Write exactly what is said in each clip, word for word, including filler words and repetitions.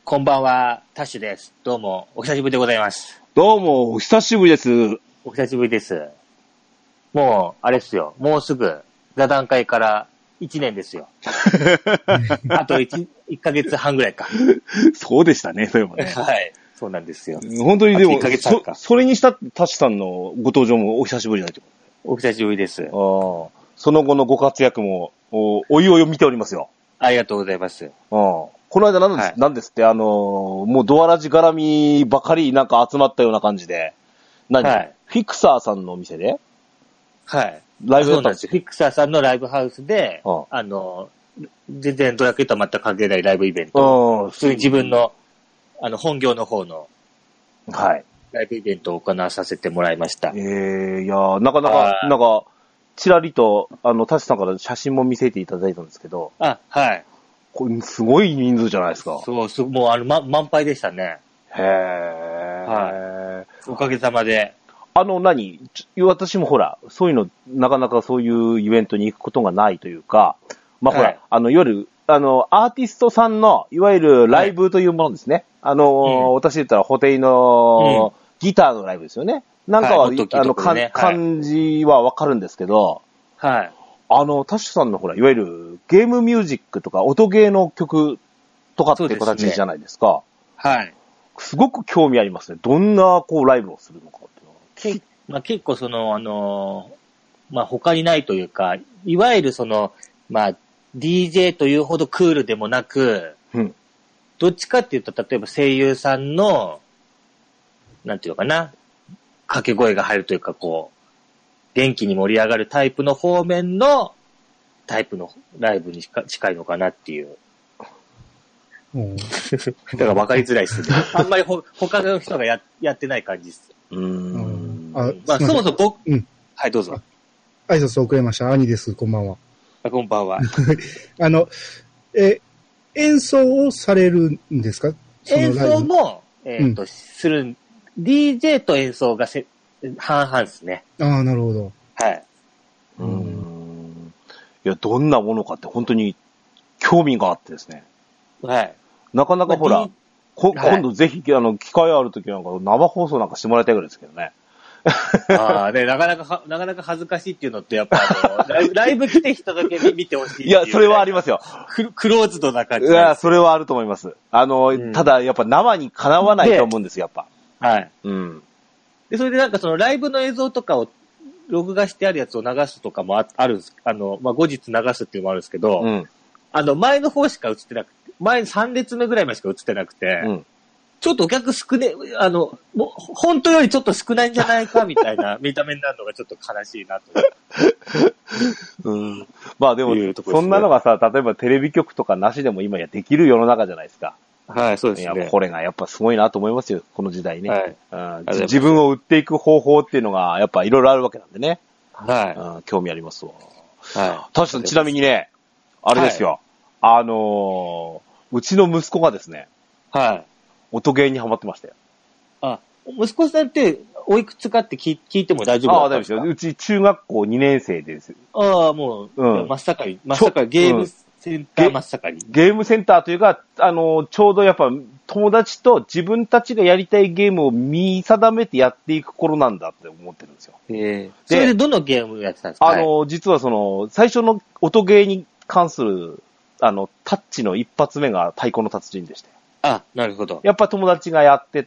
こんばんは、タッシュです。どうも、お久しぶりでございます。 どうも、お久しぶりです。 お久しぶりです。もう、あれっすよ。もうすぐ、座談会からいちねんですよ。あと 1, いっかげつはんぐらいか。 そうでしたね、そういえばね。 はい。そうなんですよ。 本当にでも、 いっかげつはんか。 そ、それにしたタッシュさんのご登場もお久しぶりだと。 お久しぶりです。 あその後のご活躍も、お、おいおいを見ておりますよ。 ありがとうございます。 この間なんです、はい、なんですって、あのー、もうドアラジ絡みばかりなんか集まったような感じで、何、はい、フィクサーさんのお店ではい。 ライブやったんですよ。フィクサーさんのライブハウスで、あ, あの、全然ドラクエとは全く関係ないライブイベント。普通に自分の、あの、本業の方の、 はい。 ライブイベントを行わさせてもらいました。 ええー、いやー、なかなか、なんか、ちらりと、あの、タシさんから写真も見せていただいたんですけど。 あ、はい。 これ、すごい人数じゃないですか。 そう、すもう、あの、ま、満杯でしたね。 へー。 はい。おかげさまで。 あの、何私もほら、そういうの、なかなかそういうイベントに行くことがないというか、まあ、ほら、はい、あの、いわゆる、あの、アーティストさんの、いわゆるライブというものですね。はい、あの、うん、私言ったら、ホテイの、うんギターのライブですよね。なんかは、はい、あの、ね、感じはわかるんですけど、 はい。 あの、タッシュさんのほら、いわゆるゲームミュージックとか、音ゲーの曲とかって形じゃないですか。 すね、はい。 すごく興味ありますね。どんな、こう、ライブをするのかっていうのは。 けまあ、結構その、あの、まあ、他にないというか、いわゆるその、まあ、ディージェー というほどクールでもなく、 うん、 どっちかっていうと、例えば声優さんの、なんていうのかな、掛け声が入るというか、こう、元気に盛り上がるタイプの方面のタイプのライブに近いのかなっていう。 うん、 だから分かりづらいですね。あんまりほ他の人が や, やってない感じです。 うーん。 あ、まあ、そもそも僕、うん、はい、どうぞ。 挨拶遅れました。兄です。こんばんは。 あ、こんばんは。 あの、え、演奏をされるんですか？ 演奏も、えっと、うん、する、ディージェー と演奏がせ半々ですね。 ああ、なるほど。 はい。 うーん。いや、どんなものかって本当に興味があってですね。 はい。 なかなかほら、まあ、こ今度ぜひ、あの、機会あるときなんか生放送なんかしてもらいたいぐらいですけどね。 ああ、ね、なかなか、なかなか恥ずかしいっていうのって、やっぱあのライブ、ライブ来て人だけ見てほしい。 いや、それはありますよ。 ク, クローズドな感じ。 いや、それはあると思います。あの、うん、ただ、やっぱ生にかなわないと思うんですよ、やっぱ。 はい。 うん。 で、それでなんかそのライブの映像とかを、録画してあるやつを流すとかも あ, あるんです。あの、まあ、後日流すっていうのもあるんですけど、うん、あの、前の方しか映ってなくて、前さん列目ぐらいまでしか映ってなくて、うん、ちょっとお客少ね、あの、もう、本当よりちょっと少ないんじゃないかみたいな見た目になるのがちょっと悲しいなと。 うん。まあでも、ね、そんなのがさ、例えばテレビ局とかなしでも今やできる世の中じゃないですか。 はい、そうですね。 いや、これがやっぱすごいなと思いますよ、この時代ね。はい、うん、自分を売っていく方法っていうのがやっぱいろいろあるわけなんでね。 はい、 うん。興味ありますわ。 はい。 確かにちなみにね、あれですよ。はい、あのー、うちの息子がですね、 はい。 音ゲーにハマってましたよ。 あ、息子さんっておいくつかって聞いても大丈夫だったんですか？ ああ、大丈夫ですよ。うち中学校にねん生です。 ああ、もう、うん、真っ盛り、真っ盛り、ゲームセンター真っ盛り、 うんゲ。ゲームセンターというか、あの、ちょうどやっぱ友達と自分たちがやりたいゲームを見定めてやっていく頃なんだって思ってるんですよ。 へえ。それでどのゲームやってたんですか？ あの、実はその、最初の音ゲーに関する、あの、タッチの一発目が太鼓の達人でして。 あ、なるほど。 やっぱ友達がやってって、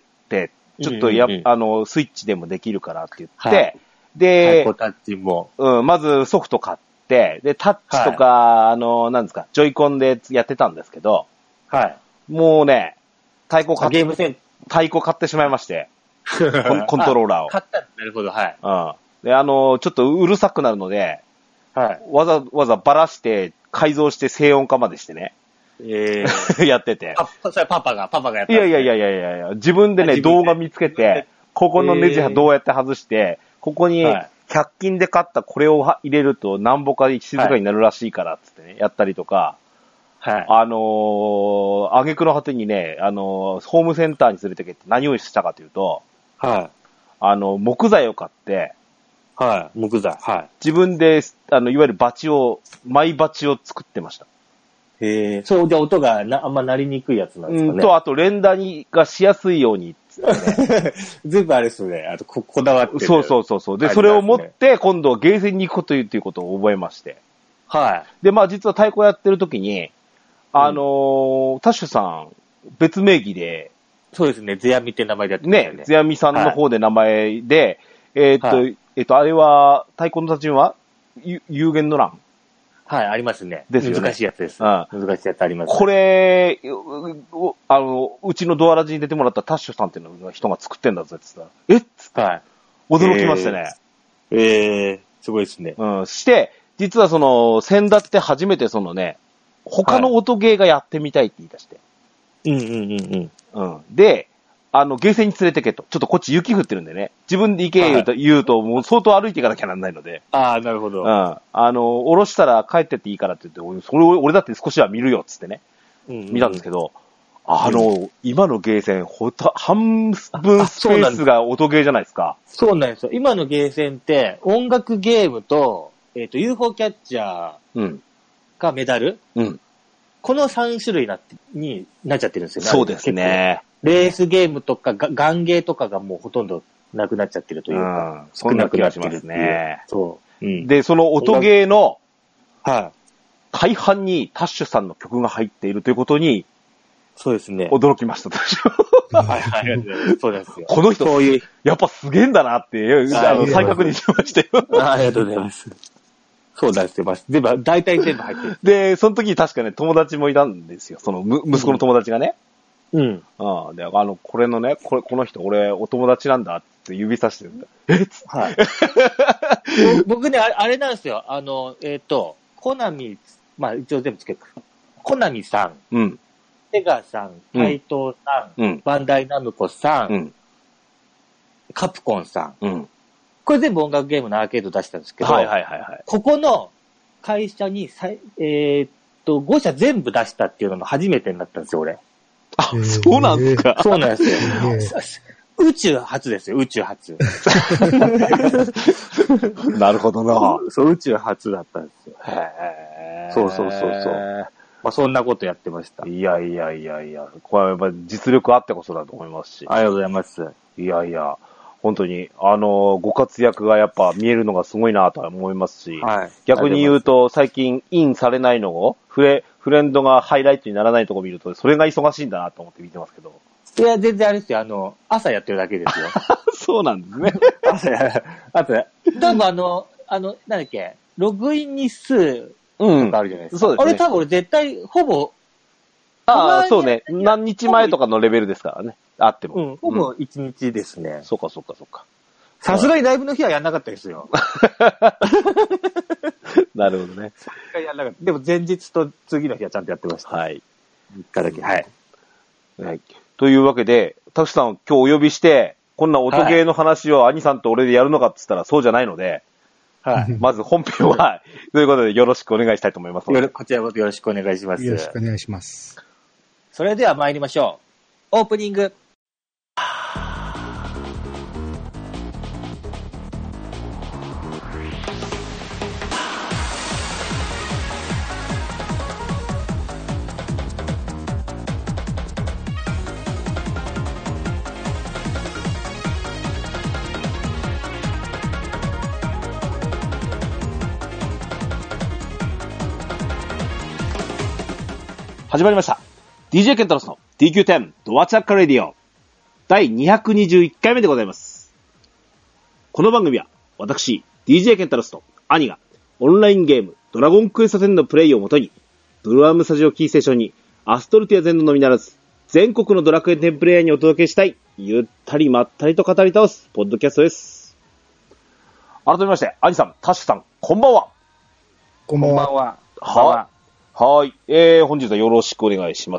ちょっとや、うんうんうん、あの、スイッチでもできるからって言って、はい、で、 太鼓タッチも。 うん、まずソフト買って、で、タッチとか、はい、あの、なんですか、ジョイコンでやってたんですけど、 はい。 もうね、太鼓買って、 ゲームセン太鼓買ってしまいまして、コン、コントローラーを。 買ったなるほど、はい。 うん。で、あの、ちょっとうるさくなるので、 はい。 わざわざばらして、改造して静音化までしてね。 えー、 やってて。 パ、それパパが、パパがやった、 ね。いやいやいやいやいや自分でね、動画見つけて、ここのネジどうやって外して、ここにひゃく均で買ったこれを入れるとなんぼか静かになるらしいからっつってね、やったりとか、 はい。 あのー、挙句の果てにね、あのー、ホームセンターに連れてけって何をしたかというと、 はい。 あの、木材を買って、 はい。木材。はい。 自分で、あの、いわゆるバチを、マイバチを作ってました。 へえ、そう、じゃあ音がなあんま鳴りにくいやつなんですかね。 うんと、あと連打にがしやすいように、ね。 全部あれですね。あとこ、こだわってる。 そうそうそうそう。で、それを持って、今度はゲーセンに行くこということを覚えまして。 はい。 で、まあ実は太鼓やってる時に、あのー、タッシュさん、別名義で、 そうですね、ゼアミって名前でやってましたよね。 ね、ゼアミさんの方で名前で、はい、えー、っと、はい、えー、っと、あれは、太鼓の達人は、有限の欄はい、ありますね。 ですよね。 難しいやつです。うん。難しいやつあります、ね。 これ、あの、うちのドアラジに出てもらったタッシュさんっていうのが人が作ってんだぞって言ったら、えっつって、はい、驚きましたね。 えー、えー、すごいですね。 うん。して、実はその、先だって初めてそのね、他の音ゲーがやってみたいって言い出して。 うんうんうんうん。うん。で、あの、ゲーセンに連れてけと。ちょっとこっち雪降ってるんでね。自分で行け言うと、はい、言うともう相当歩いていかなきゃなんないので。 ああ、なるほど。 うん。あの、降ろしたら帰ってっていいからって言って、それを俺だって少しは見るよっつってね。うんうんうん、見たんですけど、あの、うん、今のゲーセン、ほた、半分スペースが音ゲーじゃないですか。 そうなんですよ。今のゲーセンって、音楽ゲームと、えっと、ユーフォー キャッチャーがメダル、 うん。 このさん種類なって、になっちゃってるんですよね。 そうですね。 レースゲームとか、ガンゲーとかがもうほとんどなくなっちゃってるというか、 うん、少なくなってますね。 そう。うん、 で、その音ゲーの、 はい。 大半にタッシュさんの曲が入っているということに、 そうですね。 驚きました、私は。 はいはい。そうですよ。 この人、そういう、やっぱすげえんだなって、あの、再確認しましたよ。 ありがとうございます。そうだしてます。全部、大体全部入ってる。 で、その時に確かね、友達もいたんですよ。その、む、息子の友達がね。 うん。 ああ、で、あの、これのね、これ、この人、俺、お友達なんだって指さしてるんだ。えっつって。 はい。僕ね、あれなんですよ。あの、えっ、ー、と、コナミ、まあ、一応全部つける。コナミさん。 うん。 セガさん、タイトーさん、うん、バンダイナムコさん、うん、カプコンさん。 うん。 これ全部音楽ゲームのアーケード出したんですけど、 はいはいはいはい。 ここの会社にさい、えー、っと、ご社全部出したっていうのも初めてになったんですよ、俺。 あ、そうなんですか。 そうなんですよ。宇宙初ですよ、宇宙初。 なるほどな。 そう、宇宙初だったんですよ。 へー。 そうそうそうそう。まあ、そんなことやってました。 いやいやいやいや、これはやっぱり実力あってこそだと思いますし。 ありがとうございます。 いやいや、本当に、あの、ご活躍がやっぱ見えるのがすごいなと思いますし、 はい、 逆に言うと、最近インされないのを、フレ、フレンドがハイライトにならないとこ見ると、それが忙しいんだなと思って見てますけど。 いや、全然あれですよ。あの、朝やってるだけですよ。 そうなんですね。 朝や、あと、多分あの、あの、なんだっけ、ログイン日数とかあるじゃないですか。うん、そうですね。あれ多分俺絶対、ほぼ、 ああ、そうね。何日前とかのレベルですからね。あっても。 うん、ほぼ一日ですね。 うん、そうかそうかそうか。 さすがにライブの日はやんなかったですよ。 なるほどね。 やんなかった。でも前日と次の日はちゃんとやってました。 はい。 みっかだけ。はい。 はい。というわけで、タクシさんを今日お呼びして、こんな音ゲーの話を兄さんと俺でやるのかって言ったらそうじゃないので、はい。まず本編は、ということでよろしくお願いしたいと思います。 こちらもよろしくお願いします。 よろしくお願いします。 それでは参りましょう。オープニング。 始まりました。ディージェー ケンタロスの ディーキューテン ドアチャッカレディオだいにひゃくにじゅういっかいめでございます。この番組は私 ディージェー ケンタロスと兄がオンラインゲームドラゴンクエストテンのプレイをもとにブルーアームスタジオキーステーションにアストルティア全土のみならず全国のドラクエテンプレイヤーにお届けしたいゆったりまったりと語り倒すポッドキャストです。改めまして兄さん、タッシュさん、こんばんは。 こんばんは。 ははい。えー、本日はよろしくお願いします。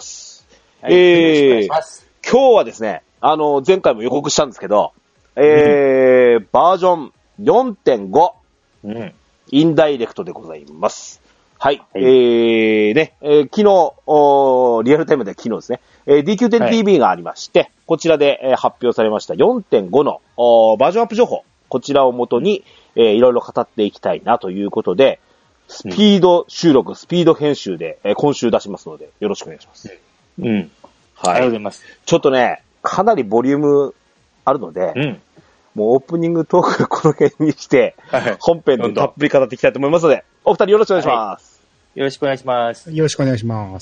はい、えー、今日はですね、あの、前回も予告したんですけど、えー、うん、バージョン よんてんご、うん、インダイレクトでございます。はい。はい、えー、ね、えー、昨日、リアルタイムで昨日ですね、えー、ディーキューテンティーブイ がありまして、はい、こちらで、えー、発表されました よんてんご のバージョンアップ情報、こちらをもとに、えー、いろいろ語っていきたいなということで、 スピード収録、スピード編集で、えー、今週出しますので、よろしくお願いします。 うん。はい。ありがとうございます。 ちょっとね、かなりボリュームあるので、うん、もうオープニングトークこの辺にして、はい、本編でたっぷり語っていきたいと思いますので、お二人よろしくお願いします。 はい、よろしくお願いします。 よろしくお願いします。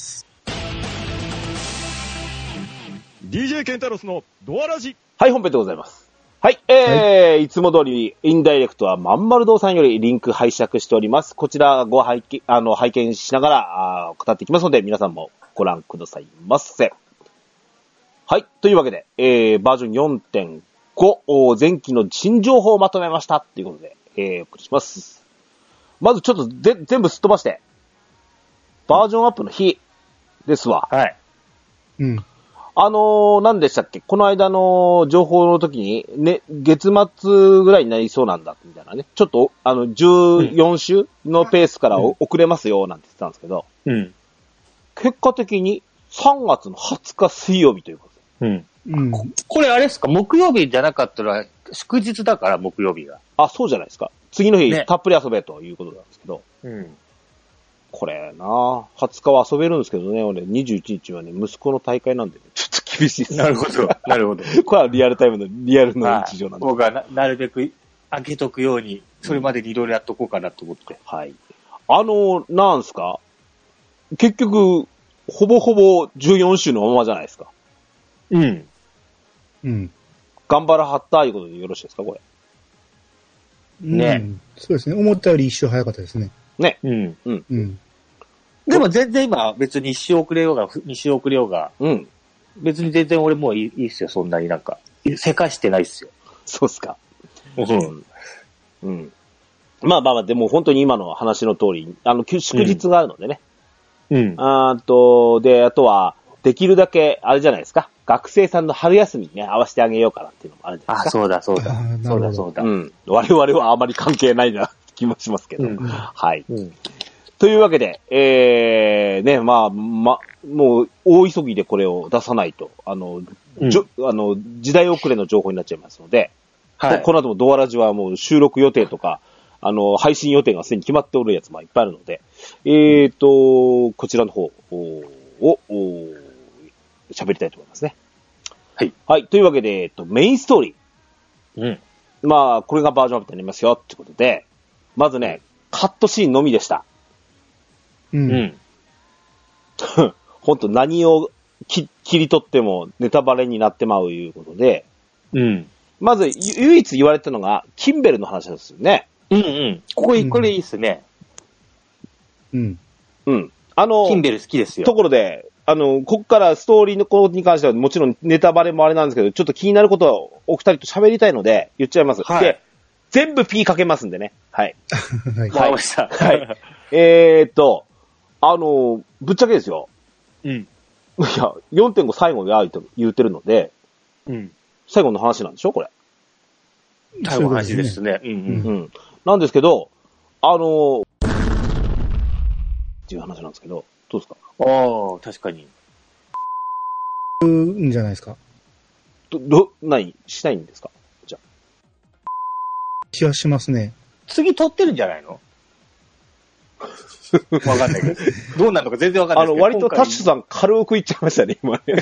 ディージェー ケンタロスのドアラジ。 はい、本編でございます。はい、えー、はい、いつも通り、インダイレクトはまんまる堂さんよりリンク拝借しております。こちらご拝見、あの、拝見しながら、あ語っていきますので、皆さんもご覧くださいませ。はい、というわけで、えー、バージョン よんてんご、前期の新情報をまとめました。ということで、えー、お送りします。まずちょっとぜ全部すっ飛ばして、バージョンアップの日ですわ。 はい。 うん。 あのー、何でしたっけこの間の情報の時に、ね、月末ぐらいになりそうなんだ、みたいなね。ちょっと、あの、じゅうよん週のペースから遅れますよ、なんて言ってたんですけど、 うん。 結果的にさんがつのはつか水曜日ということで。うん。うん、これあれですか木曜日じゃなかったら、祝日だから木曜日が。 あ、そうじゃないですか。次の日、ね、たっぷり遊べということなんですけど。 うん。 これなぁ。はつかは遊べるんですけどね、俺にじゅういちにちはね、息子の大会なんで、ね、ちょっと厳しいです。 なるほど。なるほど。 これはリアルタイムの、リアルの日常なんで。 僕は な, なるべく開けとくように、それまでにいろいろやっとこうかなと思って。うん、 はい。あの、なんすか結局、ほぼほぼじゅうよん週のままじゃないですか。 うん。 うん。 頑張らはったいうことでよろしいですか、これ。 ね、 うん。そうですね。思ったより一周早かったですね。 ね。 うん。 うん。 うん。 でも全然今別に一周遅れようが、二周遅れようが。 うん。 別に全然俺もういい、いいっすよ、そんなになんか。せかしてないっすよ。 そうっすか。 うん。 うん。まあまあまあ、でも本当に今の話の通り、あの、祝日があるのでね。 うん。 あと、で、あとは、できるだけ、あれじゃないですか。学生さんの春休みにね、合わせてあげようかなっていうのもあるんじゃないですか。 あ、そうだ、そうだ。そうだ、そうだ。 うん。我々はあまり関係ないな気もしますけど。うん、はい、 うん。 というわけで、えー、ね、まあ、ま、もう、大急ぎでこれを出さないと、あの、うん、じょあの時代遅れの情報になっちゃいますので、はい、この後もドアラジはもう収録予定とか、あの、配信予定がすでに決まっておるやつもいっぱいあるので、えーと、こちらの方を、を喋りたいと思いますね。 はい。 はい。というわけで、えっと、メインストーリー。うん。 まあ、これがバージョンアップになりますよ、ってことで、まずね、カットシーンのみでした。 うん。うん。 ほんと何を切り取ってもネタバレになってまういうことで、 うん。 まず、唯一言われたのが、キンベルの話なんですよね。 うんうん。ここ、これいいっすね。 うん。 うん。あの、 キンベル好きですよ。 ところで、あの、こっからストーリーのことに関してはもちろんネタバレもあれなんですけど、ちょっと気になることをお二人と喋りたいので言っちゃいます。 はい。 で、全部 P かけますんでね。はい。 はい。 わかりました。 はい。えーっと、あの、ぶっちゃけですよ。 うん。 いや、よんてんご 最後で言ってるので、 うん。 最後の話なんでしょこれ。 最後の話ですね。うんうん。 うん。なんですけど、あの、っていう話なんですけど、どうですか？ ああ、確かに。 うんじゃないですか。 ど、ど、何しないんですかじゃあ。 気はしますね。 次撮ってるんじゃないのわかんないけど。どうなのか全然わかんないですけど。 あの、割とタッシュさん軽く言っちゃいましたね、今ね。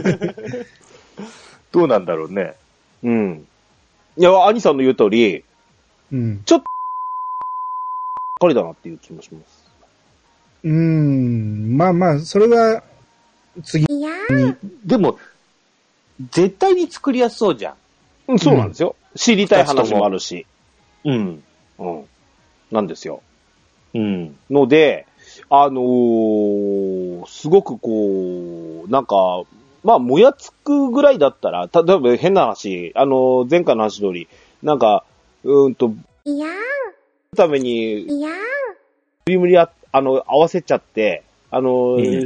どうなんだろうね。 うん。いや、兄さんの言う通り、 うん。 ちょっと、かりだなっていう気もします。 うーん。まあまあ、それは、次に。 でも、絶対に作りやすそうじゃん。 うん、そうなんですよ。うん、知りたい話もあるし。 うん。 うん。なんですよ。 うん。 ので、あのー、すごくこう、なんか、まあ、もやつくぐらいだったら、例えば変な話、あのー、前回の話通り、なんか、うーんと、いやーために、いやー無理無理あ、あの、合わせちゃって、あのー、うん、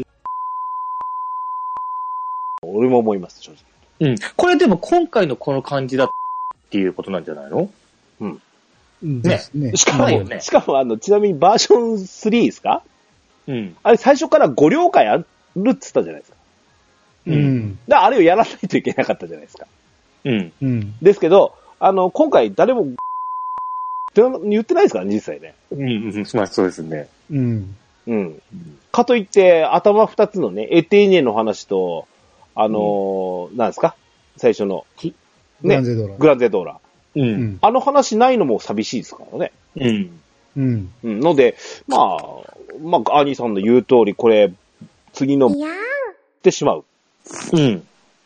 俺も思います、正直。うん。これでも今回のこの感じだっていうことなんじゃないの？ うん。 ね。ねしかも、ね、しかもあの、ちなみにバージョンスリーですか？ うん。 あれ最初からご了解あるって言ったじゃないですか。 うん。 だからあれをやらないといけなかったじゃないですか。 うん。 うん。 ですけど、あの、今回誰もって言ってないですからね、実際ね。 うん、うん、まあそうですね。 うん。 うん。かといって、頭二つのね、エテーネの話と、あのー、うん、なんですか最初の。 ね、グランゼドーラ。 グランゼドーラ。 うん。 あの話ないのも寂しいですからね。 うん。 うん。 うん。ので、まあ、まあ、アニさんの言う通り、これ、次の、ってしまう。 うん。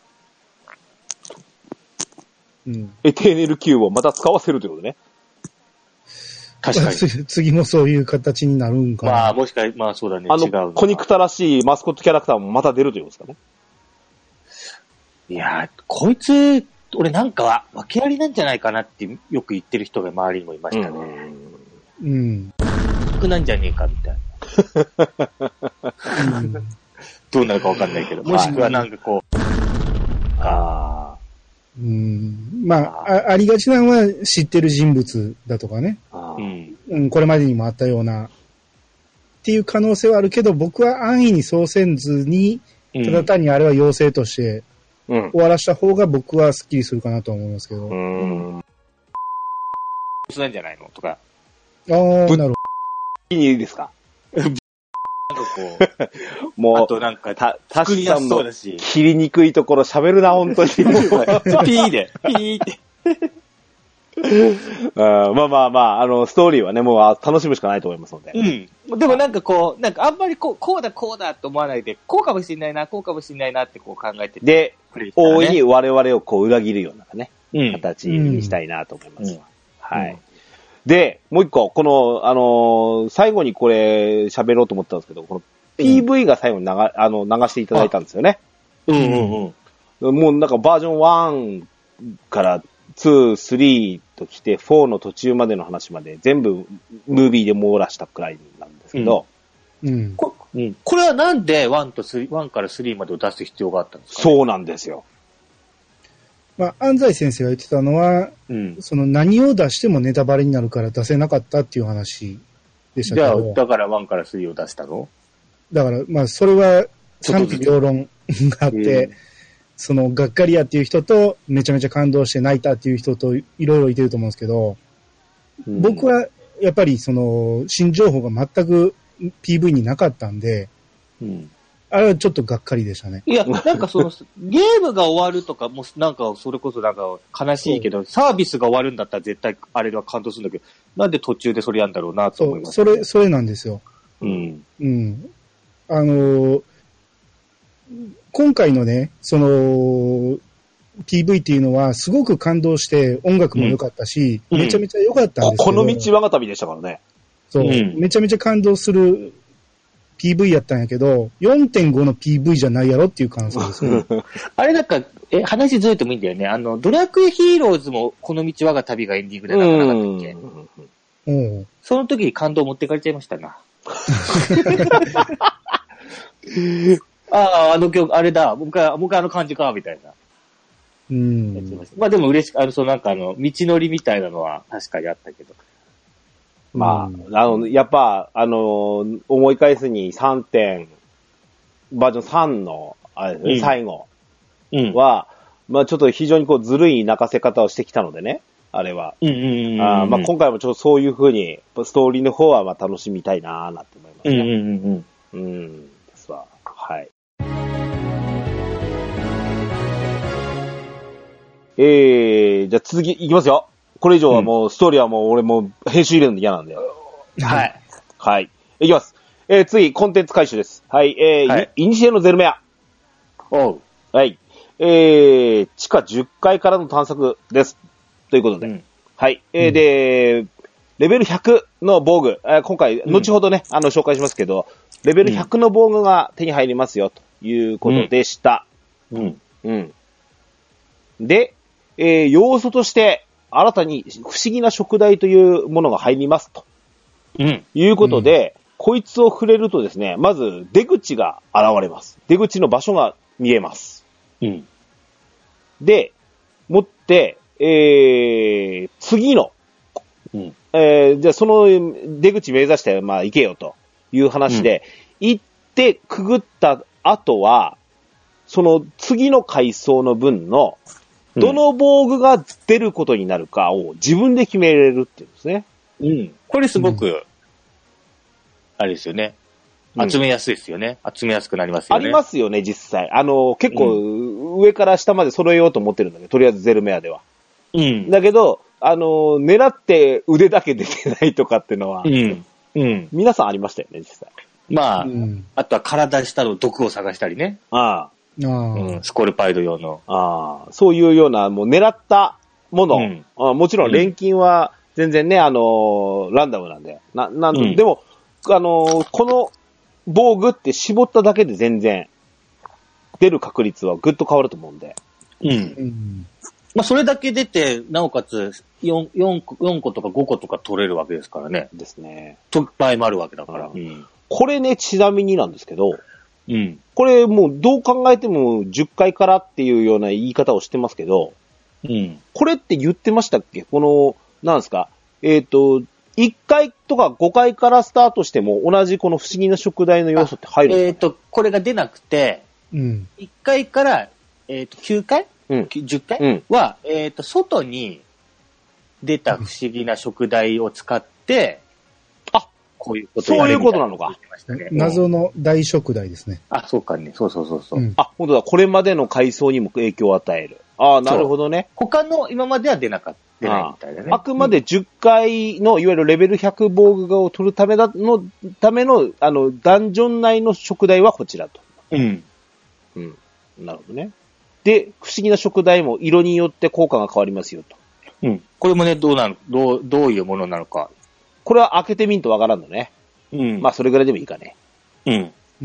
うん。 エテーネル Q をまた使わせるということね。 確かに。 次もそういう形になるんかな。 まあ、もしか、まあそうだね。 あの、 違うコニクタらしいマスコットキャラクターもまた出るというんですかね。 いやー、こいつ、俺なんか、訳ありなんじゃないかなってよく言ってる人が周りにもいましたね。 うん。 楽なんじゃねえかみたいな。うん、どうなるかわかんないけど。もしくはなんかこう、 ああ。うん。まあ、あ、ありがちなのは知ってる人物だとかね。 うん。 うん、これまでにもあったような、っていう可能性はあるけど、僕は安易にそうせんずに、ただ単にあれは要請として、終わらした方が僕はスッキリするかなと思いますけど。うん。 そうなんじゃないのとか。 ああ、なるほど。 いいですかなんかこう、もう、あとなんか、 た、たしさんの切りにくいところ喋るな、本当に。ピーで、ピーって。 あまあまあまあ、あの、ストーリーはね、もう楽しむしかないと思いますので。 うん。でもなんかこう、なんかあんまりこう、こうだこうだと思わないで、こうかもしれないな、こうかもしれないなってこう考えてて。 で、ね、大いに我々をこう裏切るようなね、うん、形にしたいなと思います。うん、はい。うん、で、もう一個、この、あのー、最後にこれ喋ろうと思ったんですけど、この ピーブイ が最後に流、あの、流していただいたんですよね。 うんうんうん。もうなんかバージョンワンからに、さんと来て、よんの途中までの話まで全部ムービーで網羅したくらいなんですけど。 うん。うん、 こ, うん、これはなんでいちとさん、いちからさんまでを出す必要があったんですか、ね、 そうなんですよ。 まあ、安西先生が言ってたのは、うん、その何を出してもネタバレになるから出せなかったっていう話でしたけど。 じゃあ、だからいちからさんを出したの？ だから、まあ、それは賛否両論があって、その、がっかりやっていう人と、めちゃめちゃ感動して泣いたっていう人と、いろいろいてると思うんですけど、うん、僕は、やっぱり、その、新情報が全く ピーブイ になかったんで、うん、あれはちょっとがっかりでしたね。 いや、なんかその、ゲームが終わるとか、もなんか、それこそなんか悲しいけど、サービスが終わるんだったら絶対、あれは感動するんだけど、なんで途中でそれやんだろうなと思います、 ね。そう、それ、それなんですよ。 うん。 うん。あのー、今回のね、その、ピーブイ っていうのはすごく感動して音楽も良かったし、うん、めちゃめちゃ良かったんですけど。 この道我が旅でしたからね。 そう、うん、めちゃめちゃ感動する ピーブイ やったんやけど、よんてんご の ピーブイ じゃないやろっていう感想ですね。 あれなんか、え、話ずれてもいいんだよね。あの、ドラクエヒーローズもこの道我が旅がエンディングでなかなかったっけ、うん、その時に感動持ってかれちゃいましたな。ああ、あの曲、あれだ、僕は、僕はあの感じか、みたいな。 うん。 まあでも嬉しく、あの、そのなんかあの、道のりみたいなのは確かにあったけど。 まあ、あの、やっぱ、あの、思い返すにさんてん、バージョンさんの、あれですね、うん、最後は、うん、まあちょっと非常にこうずるい泣かせ方をしてきたのでね、あれは。 うんうんうんうん、 あまあ今回もちょっとそういう風に、ストーリーの方はまあ楽しみたいなーなって思いますね。 うんうんうん。うん。ですわ。はい。えー、じゃあ続きいきますよ。これ以上はもう、うん、ストーリーはもう俺もう編集入れるの嫌なんで。 はい。 はい。いきます。えー、次、コンテンツ回収です。はい。えー、はい、イニシエのゼルメア。 おう。 はい。えー、地下じゅっかいからの探索です。ということで。うん、はい。えー、で、レベルひゃくの防具、えー、今回、後ほどね、うん、あの、紹介しますけど、レベルひゃくの防具が手に入りますよ、ということでした。 うん。 うん。で、えー、要素として、新たに不思議な食材というものが入ります、と。 うん。 いうことで、うん、こいつを触れるとですね、まず出口が現れます。出口の場所が見えます。 うん。 で、もって、えー、次の、 うん、 えー、じゃあその出口目指して、まあ行けよという話で、うん、行ってくぐった後は、その次の階層の分の、どの防具が出ることになるかを自分で決めれるっていうんですね。 うん。これすごく、うん、あれですよね。集めやすいですよね。うん、集めやすくなりますよね。 ありますよね、実際。あの、結構、上から下まで揃えようと思ってるんだけど、とりあえずゼルメアでは。うん。だけど、あの、狙って腕だけ出てないとかっていうのは、うん。うん。皆さんありましたよね、実際。 まあ、うん、あとは体下の毒を探したりね。ああ。うん。スコルパイド用の。 ああ。そういうような、もう狙ったもの。うん、あもちろん錬金は全然ね、あの、ランダムなんで。な、なん、うん、でも、あの、この防具って絞っただけで全然出る確率はぐっと変わると思うんで。うん。 うんまあ、それだけ出て、なおかつ4、4個、よんことかごことか取れるわけですからね。 ですね。 と場合もあるわけだから。うん、 これね、ちなみになんですけど、うん。これもうどう考えてもじゅっかいからっていうような言い方をしてますけど、うん。これって言ってましたっけ？この、なんですか？えっと、いっかいとかごかいからスタートしても同じこの不思議な食材の要素って入るんですか？ えっと、これが出なくて、うん。いっかいから、えっと、きゅうかいうん、じゅっかい、うん、は、えっと、外に出た不思議な食材を使って、 うん、あ、こういうことそういうことなのか。 謎の大食材ですね。 あ、そうかね。そうそうそうそう、 うん。あ、本当だ。これまでの階層にも影響を与える。ああ、なるほどね。 他の今までは出なかった。出ないみたいだね。 あくまでじゅっかいの、いわゆるレベルひゃく防具を取るためだの、ための、あの、ダンジョン内の食材はこちらと。うん。うん。なるほどね。で、不思議な食材も色によって効果が変わりますよと。 うん。これもね、どうなの、どう、どういうものなのか。 これは開けてみんとわからんのね。うん。まあ、それぐらいでもいいかね。うん。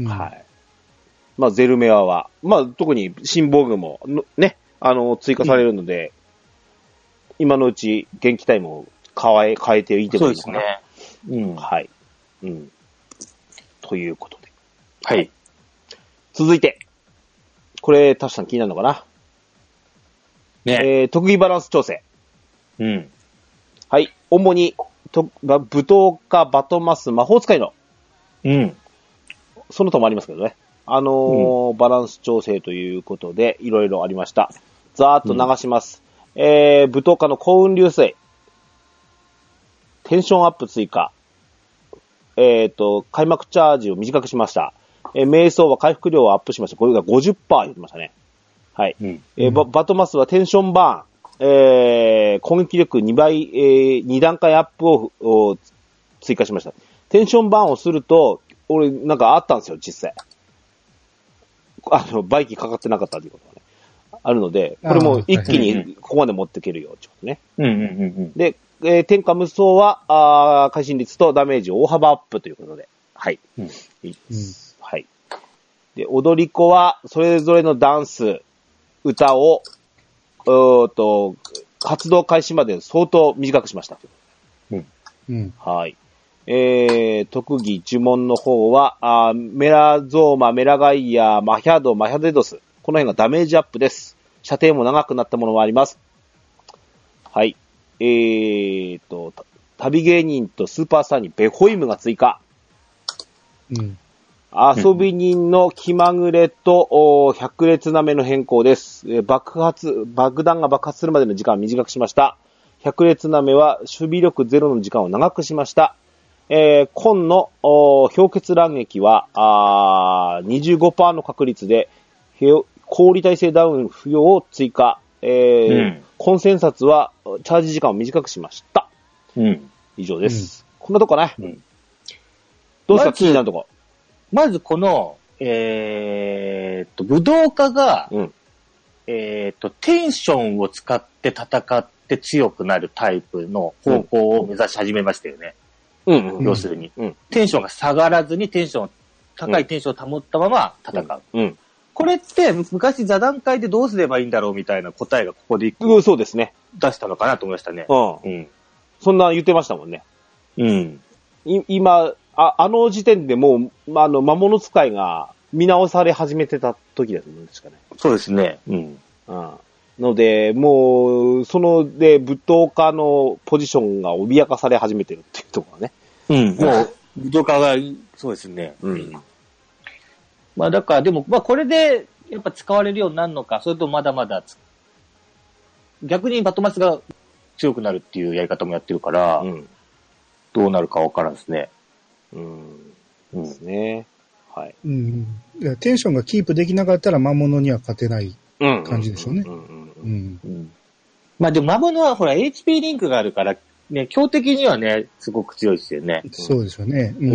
はい。まあ、ゼルメアは、まあ、特に新防具も、ね、あの、追加されるので、うん、今のうち、元気タイムを変え、変えていてもいいのかな。そうですね。うん。はい。うん。ということで。はい。続いて。これ、タシさん気になるのかなねえー、特技バランス調整。うん。はい。主に、と、武闘家、バトマス、魔法使いの。うん。その他もありますけどね。あのーうん、バランス調整ということで、いろいろありました。ざーっと流します。うん、えー、武闘家の幸運流水。テンションアップ追加。えっと、開幕チャージを短くしました。えー、瞑想は回復量をアップしました。これが ごじゅっパーセント 言ってましたね。はい。うんえー、バ, バトマスはテンションバーン、えー、攻撃力にばい、えー、に段階アップをを追加しました。テンションバーンをすると、俺なんかあったんですよ、実際。あの、バイキかかってなかったということがね。あるので、これも一気にここまで持っていけるよ、ってことね。うんうんうんうん、で、えー、天下無双は、あ会心率とダメージを大幅アップということで。はい。うん、いいです。うん、はい。で、踊り子は、それぞれのダンス、歌を、うーと、活動開始まで相当短くしました。うん。うん。はい。えー、特技呪文の方は、あメラゾーマ、メラガイア、マヒャド、マヒャデドス。この辺がダメージアップです。射程も長くなったものもあります。はい。えーと、旅芸人とスーパースターにベホイムが追加。うん。遊び人の気まぐれと百列なめの変更です。爆発、爆弾が爆発するまでの時間を短くしました。百列なめは守備力ゼロの時間を長くしました。えー、今の氷結乱撃はあ にじゅうごパーセント の確率で氷耐性ダウン不要を追加。えーうん、コンセンサスはチャージ時間を短くしました。うん、以上です。うん、こんなとこかな、うん。どうですか、気になるとこ。 まずこの、えー、っと、武道家が、うん、えー、っと、テンションを使って戦って強くなるタイプの方向を目指し始めましたよね。うんうん、要するに、うん。テンションが下がらずにテンション、高いテンションを保ったまま戦う。うんうん、これって昔座談会でどうすればいいんだろうみたいな答えがここで一個、 うん、そうですね。 出したのかなと思いましたね。 うん。うん、そんな言ってましたもんね。うん。い今、あ, あの時点でもう、ま、あの、魔物使いが見直され始めてた時だと思うんですかね。 そうですね。 うん。うん。ので、もう、その、で、武闘家のポジションが脅かされ始めてるっていうところがね。 うん。もう、武闘家が、そうですね。うん。まあ、だから、でも、まあ、これで、やっぱ使われるようになるのか、それとまだまだ、逆にバトマスが強くなるっていうやり方もやってるから、うん。 どうなるかわからんですね。 うん。うんですね。はい。 うん。いや、テンションがキープできなかったら魔物には勝てない感じでしょうね。うん。 まあでも魔物はほら エイチピー リンクがあるから、ね、強敵にはね、すごく強いですよね。 そうですよね。うん。うん、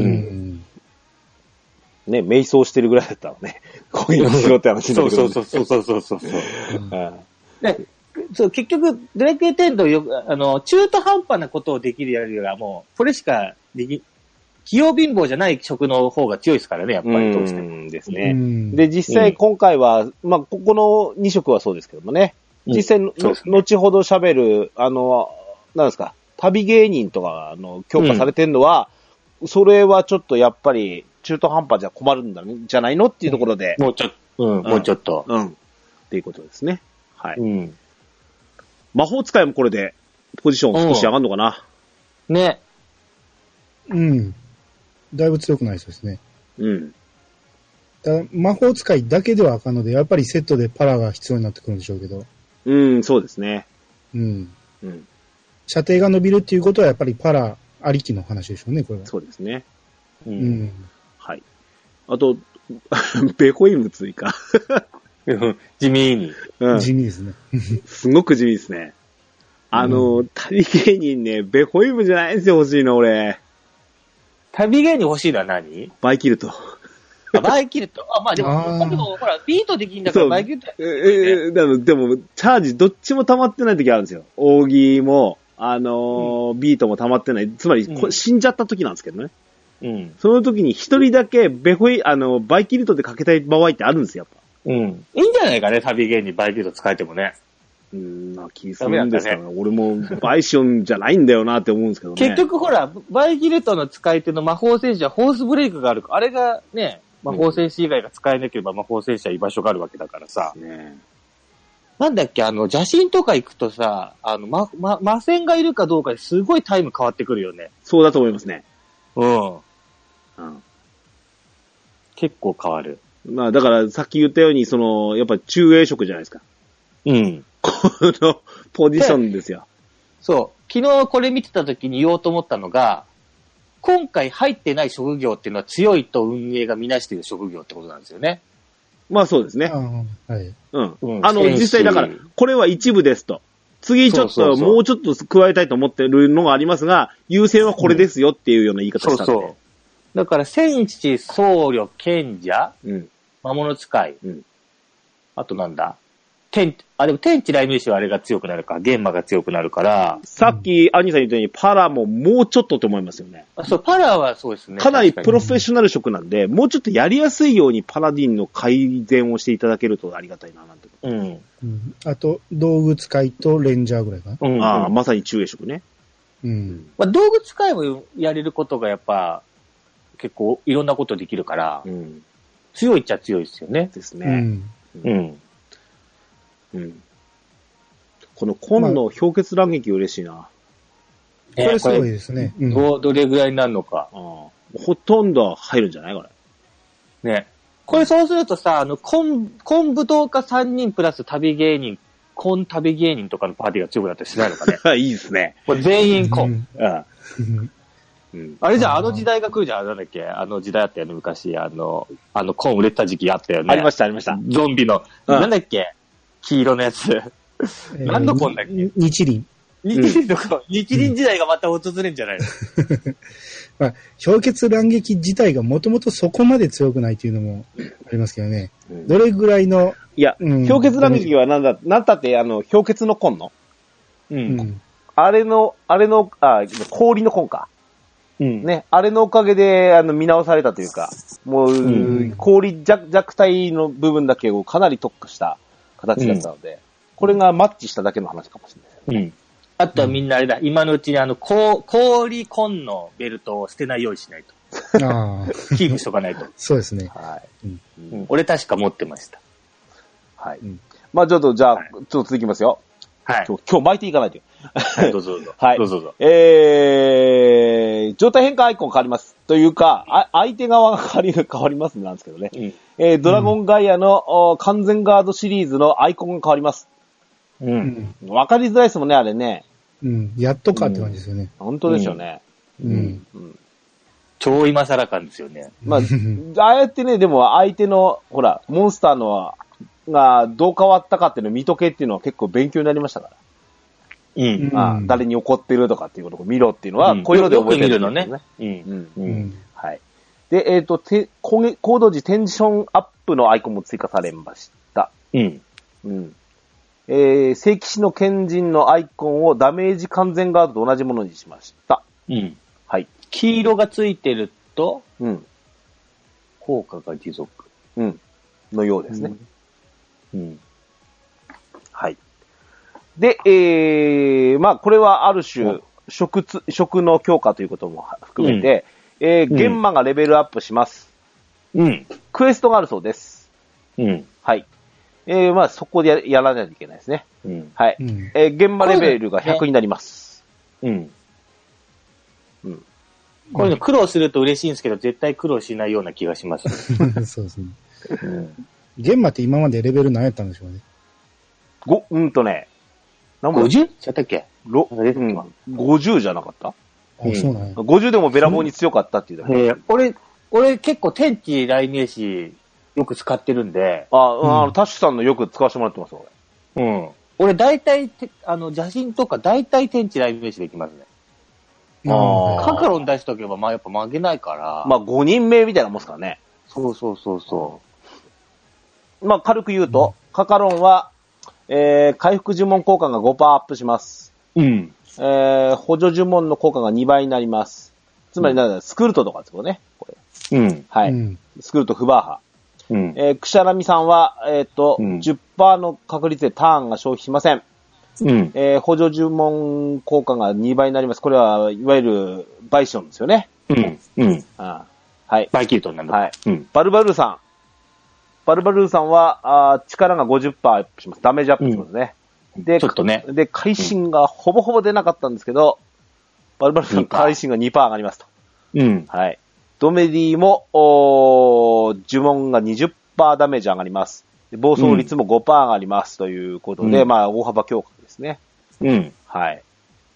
ね、瞑想してるぐらいだったらね、こういうのしろって話になるけど、ね。 そうそうそうそうそうそう。うんでそう結局、ドラクエテンとよく、あの、中途半端なことをできるよりは、もう、これしかでき、器用貧乏じゃない職の方が強いですからね、やっぱりどうしても。 うんですね。で、実際今回は、うん、まあ、ここのに色はそうですけどもね、実際の、うんね、後ほど喋る、あの、なんですか、旅芸人とか、あの、強化されてるのは、うん、それはちょっとやっぱり、中途半端じゃ困るんだ、じゃないのっていうところで。 もうちょっと、うん、もうちょっと。 うん。っていうことですね。はい。うん。魔法使いもこれで、ポジション少し上がるのかな、 うん、ね。 うん。だいぶ強くなりそうですね。 うん。 だ魔法使いだけではあかんので、やっぱりセットでパラが必要になってくるんでしょうけど。 うん、そうですね。 うん。うん。射程が伸びるっていうことはやっぱりパラありきの話でしょうね、これは。 そうですね。 うん。うん、 はい。あと、ベコイム追加。 地味に、 うん。地味ですね。 すごく地味ですね。あの、うん、旅芸人ね、ベホイムじゃないんですよ、欲しいの、俺。 旅芸人欲しいのは何？ バイキルト。 あ、バイキルト。あ、まあでも、あでもほら、ビートできんだからバイキルト、ね。えー、でも、でも、チャージどっちも溜まってない時あるんですよ。扇も、あのーうん、ビートも溜まってない。つまり、うん、死んじゃった時なんですけどね。うん。その時に一人だけベホイ、あの、バイキルトでかけたい場合ってあるんですよ、やっぱ。 うん。いいんじゃないかね、旅芸人バイキルト使えてもね。 うん、な気するんですから、ね、俺もバイションじゃないんだよなって思うんですけどね。 結局ほら、バイキルトの使い手の魔法戦士はホースブレイクがある。あれがね、魔法戦士以外が使えなければ魔法戦士は居場所があるわけだからさ。ね、なんだっけ、あの、邪神とか行くとさ、あの、ま、ま、魔戦がいるかどうかですごいタイム変わってくるよね。 そうだと思いますね。 うん。うん。結構変わる。 まあ、だから、さっき言ったように、その、やっぱ中英色じゃないですか。 うん。 この、ポジションですよ。 そう。昨日これ見てた時に言おうと思ったのが、今回入ってない職業っていうのは強いと運営がみなしている職業ってことなんですよね。 まあそうですね。 あはい。 うん。うん、あの、実際だから、これは一部ですと。次ちょっと、もうちょっと加えたいと思ってるのがありますが、優先はこれですよっていうような言い方をしたんで。そうそう。 だから、戦士、僧侶、賢者、うん、魔物使い、うん、あとなんだ天、あ、でも天地雷鳴士はあれが強くなるか、玄魔が強くなるから。 さっき、アニさん言ったように、パラももうちょっとと思いますよね。 あ、そう、パラはそうですね。 かなりプロフェッショナル職なんで、もうちょっとやりやすいようにパラディンの改善をしていただけるとありがたいな、なんて。 うん。うん、あと、道具使いとレンジャーぐらいかな。 うん、ああ、まさに中英職ね。 うん。 まあ、道具使いもやれることがやっぱ、結構いろんなことできるから、うん、強いっちゃ強いですよね。 ですね。うん。うん。うん、この紺の氷結乱撃嬉しいな。 これすごいですね。 うん、ど, どれぐらいになるのか。 あほとんど入るんじゃないこれ。ね。これそうするとさ、あの、紺、紺武道家さんにんプラス旅芸人、紺旅芸人とかのパーティーが強くなったりしないのかね。 いいですね。 これ全員紺。うんうん、あれじゃあ、あの時代が来るじゃん。なんだっけあの時代あったよね、昔。あの、あの、紺売れた時期あったよね。 ありました、ありました。 ゾンビの。うん、なんだっけ黄色のやつ。何の紺だっけ、えー、 日輪。 日輪の紺。日輪時代がまた訪れるんじゃないの、 まあ、氷結乱撃自体がもともとそこまで強くないっていうのもありますけどね。うん、どれぐらいの。 いや、うん、氷結乱撃はなんだ、なんたって、あの、氷結の紺の。うん。あれの、あれの、あ、氷の紺か。うん、ね、あれのおかげで、あの、見直されたというか、もう、うん、氷弱、弱体の部分だけをかなり特化した形だったので、うん、これがマッチしただけの話かもしれない、ね。うん。 あとはみんなあれだ、今のうちにあの、こ氷紺のベルトを捨てないようにしないと。ああ。キープしとかないと。 そうですね。 はい、うんうん。俺確か持ってました。 はい。うん、まあちょっと、じゃあ、はい、ちょっと続きますよ。 はい。 今日、今日巻いていかないと。 はい、どうぞどうぞ。 はい。 どうぞどうぞ。 えー、状態変化アイコン変わります。というか、あ相手側が変わり、変わりますなんですけどね。うん、えー、ドラゴンガイアの、うん、完全ガードシリーズのアイコンが変わります。うん。わかりづらいですもんね、あれね。 うん。やっとかって感じですよね。 うん、本当ですよね。 うん。うん、 超今更感ですよね。 まあ、ああやってね、でも相手の、ほら、モンスターの、がどう変わったかっていうのを見とけっていうのは結構勉強になりましたから。 うん。 ああ誰に怒ってるとかっていうことを見ろっていうのは、こういうので覚えてるのね。 うん。うん。うん。はい。で、えっ、ー、と、て、コード時テンションアップのアイコンも追加されました。 うん。 うん。えー、聖騎士の賢人のアイコンをダメージ完全ガードと同じものにしました。 うん。 はい。 黄色がついてると、 うん。 効果が持続。 うん。のようですね。 うん。うん、 はい。で、えー、まあ、これはある種、食つ、食の強化ということも含めて、うん、えー、玄馬がレベルアップします。 うん。 クエストがあるそうです。 うん。 はい。えー、まあ、そこで や, やらないといけないですね。 うん。 はい。うん、えー、玄馬レベルがひゃくになります。 うん。うん。こういうの苦労すると嬉しいんですけど、絶対苦労しないような気がします。 そうですね。うん。玄馬って今までレベル何やったんでしょうね。 ご、うんとね、 ごじゅう? ちゃったっけろ、うん、ごじゅうじゃなかった？ あ、そうなんや。 ごじゅうでもベラボーに強かったっていうだけ。 えー、俺、俺結構天地雷鳴士よく使ってるんで。 あ、うん、あの、タッシュさんのよく使わせてもらってます、 俺。うん。俺大体、あの、邪神とか大体天地雷鳴士できますね。ああ。カカロン出しとけば、まあやっぱ負けないから。 まあごにんめみたいなもんすからね。 そうそうそうそう。 まあ軽く言うと、うん、カカロンは、えー、回復呪文効果が ごパーセント アップします。 うん。 えー、補助呪文の効果がにばいになります。つまりなんだ、うん、スクルトとかですよね。これ。うん。 はい。 うん、 スクルト、フバーハ。 うん。 えー、クシャラミさんは、えっ、ー、と、うん、じゅっパーセント の確率でターンが消費しません。 うん。 えー、補助呪文効果がにばいになります。これは、いわゆる、バイションですよね。 うん。うん。 あはい。 バイキルトになる。 はい。 うん。 バルバルーさん。バルバルーさんは、あ力が ごじゅっパーセント アップします。ダメージアップしますね。うん、で、 ちょっとね。 で、会心がほぼほぼ出なかったんですけど、うん、バルバルーさん、会心が にパーセント 上がりますと。 うん。 はい。ドメディも、お呪文が にじゅっパーセント ダメージ上がります。で暴走率も ごパーセント 上がりますということで、うん、まあ、大幅強化ですね。 うん。 はい。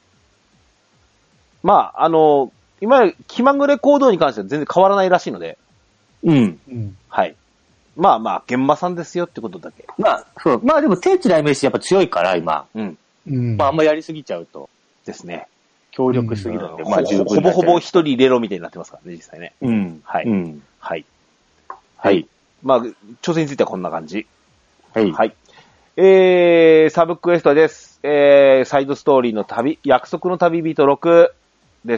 まあ、あの、今、気まぐれ行動に関しては全然変わらないらしいので。 うん。 うん、 はい。まあまあ、現場さんですよってことだけ。 まあ、そう。まあでも、天地雷鳴士やっぱ強いから、今。 うん。 うん。 まあ、あんまやりすぎちゃうと。 ですね。 強力すぎるんで、 うん、まあ、十分。ほぼほぼ一人入れろみたいになってますからね、実際ね。 うん。 はい。 うん。 はい。 はい。 まあ、挑戦についてはこんな感じ。 はい。 はい。えー、サブクエストです。えー、サイドストーリーの旅、約束の旅人ろくです。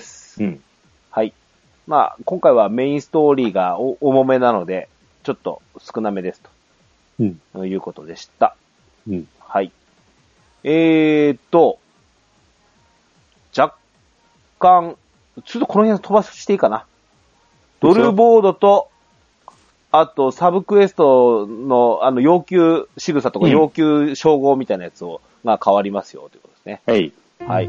うん。 はい。まあ、今回はメインストーリーがお重めなので、ちょっと少なめですと。 うん。 いうことでした。 うん。 はい。えーと、若干、ちょっとこの辺飛ばしていいかな。ドルボードと、あと、サブクエストの、あの、要求仕草とか要求称号みたいなやつを、うん、が変わりますよ、ということですね。 はい。 はい。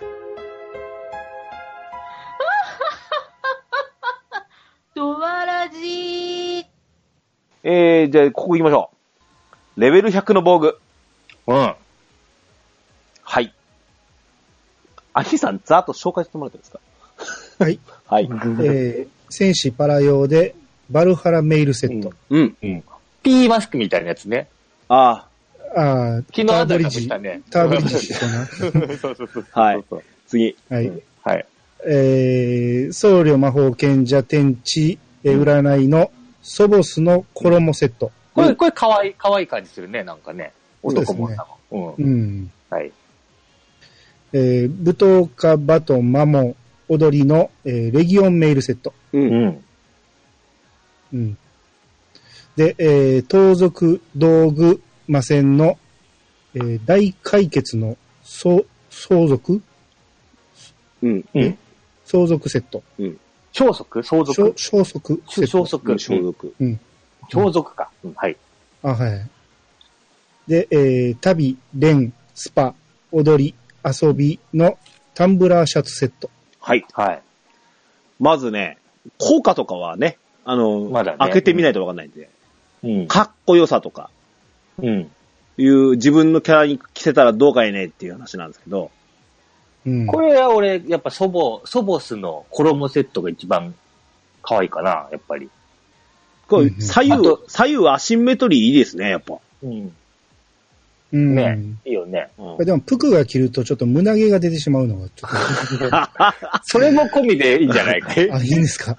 ドワラジー。 えー、じゃあ、ここ行きましょう。レベルひゃくの防具。 うん。 はい。アニさん、ざーっと紹介してもらっていいですか？ はい。 はい。 えー、戦士パラ用で、バルハラメイルセット。 うん。 うん。ピーマスクみたいなやつね。 ああ。ああ、 昨日あったりしたね。 ターブリッジかな。 そうそうそう。 はい。次。 はい。 はい。 えー、僧侶魔法賢者天地、えー、占いのソボスの衣セット。 これ、これかわいい、かわいい感じするね、なんかね。男も女も。うん。うん。 はい。 えー、舞踏家バトンマモン踊りの、えー、レギオンメイルセット。 うん。 うん。で、えー、盗賊道具魔戦の、えー、大解決の相続うん。うん。 相続セット。 うん。 消息相続消息消息。 消毒。 うん。 消族か。うん。はい。 あ、はい。で、えー、旅、連、スパ、踊り、遊びのタンブラーシャツセット。 はい。 はい。 まずね、効果とかはね、あの、 まだね、 開けてみないとわかんないんで。 うん。 かっこよさとか。 うん。 いう自分のキャラに着せたらどうかいねっていう話なんですけど。 うん、 これは俺、やっぱソボ、ソボスの衣セットが一番可愛いかな、やっぱり。 これ、左右、左右アシンメトリーいいですね、やっぱ。 うん。 うん。 ね、いいよね。 うん、でも、プクが着るとちょっと胸毛が出てしまうのがちょっと。それも込みでいいんじゃないか。 あ、いいんですか。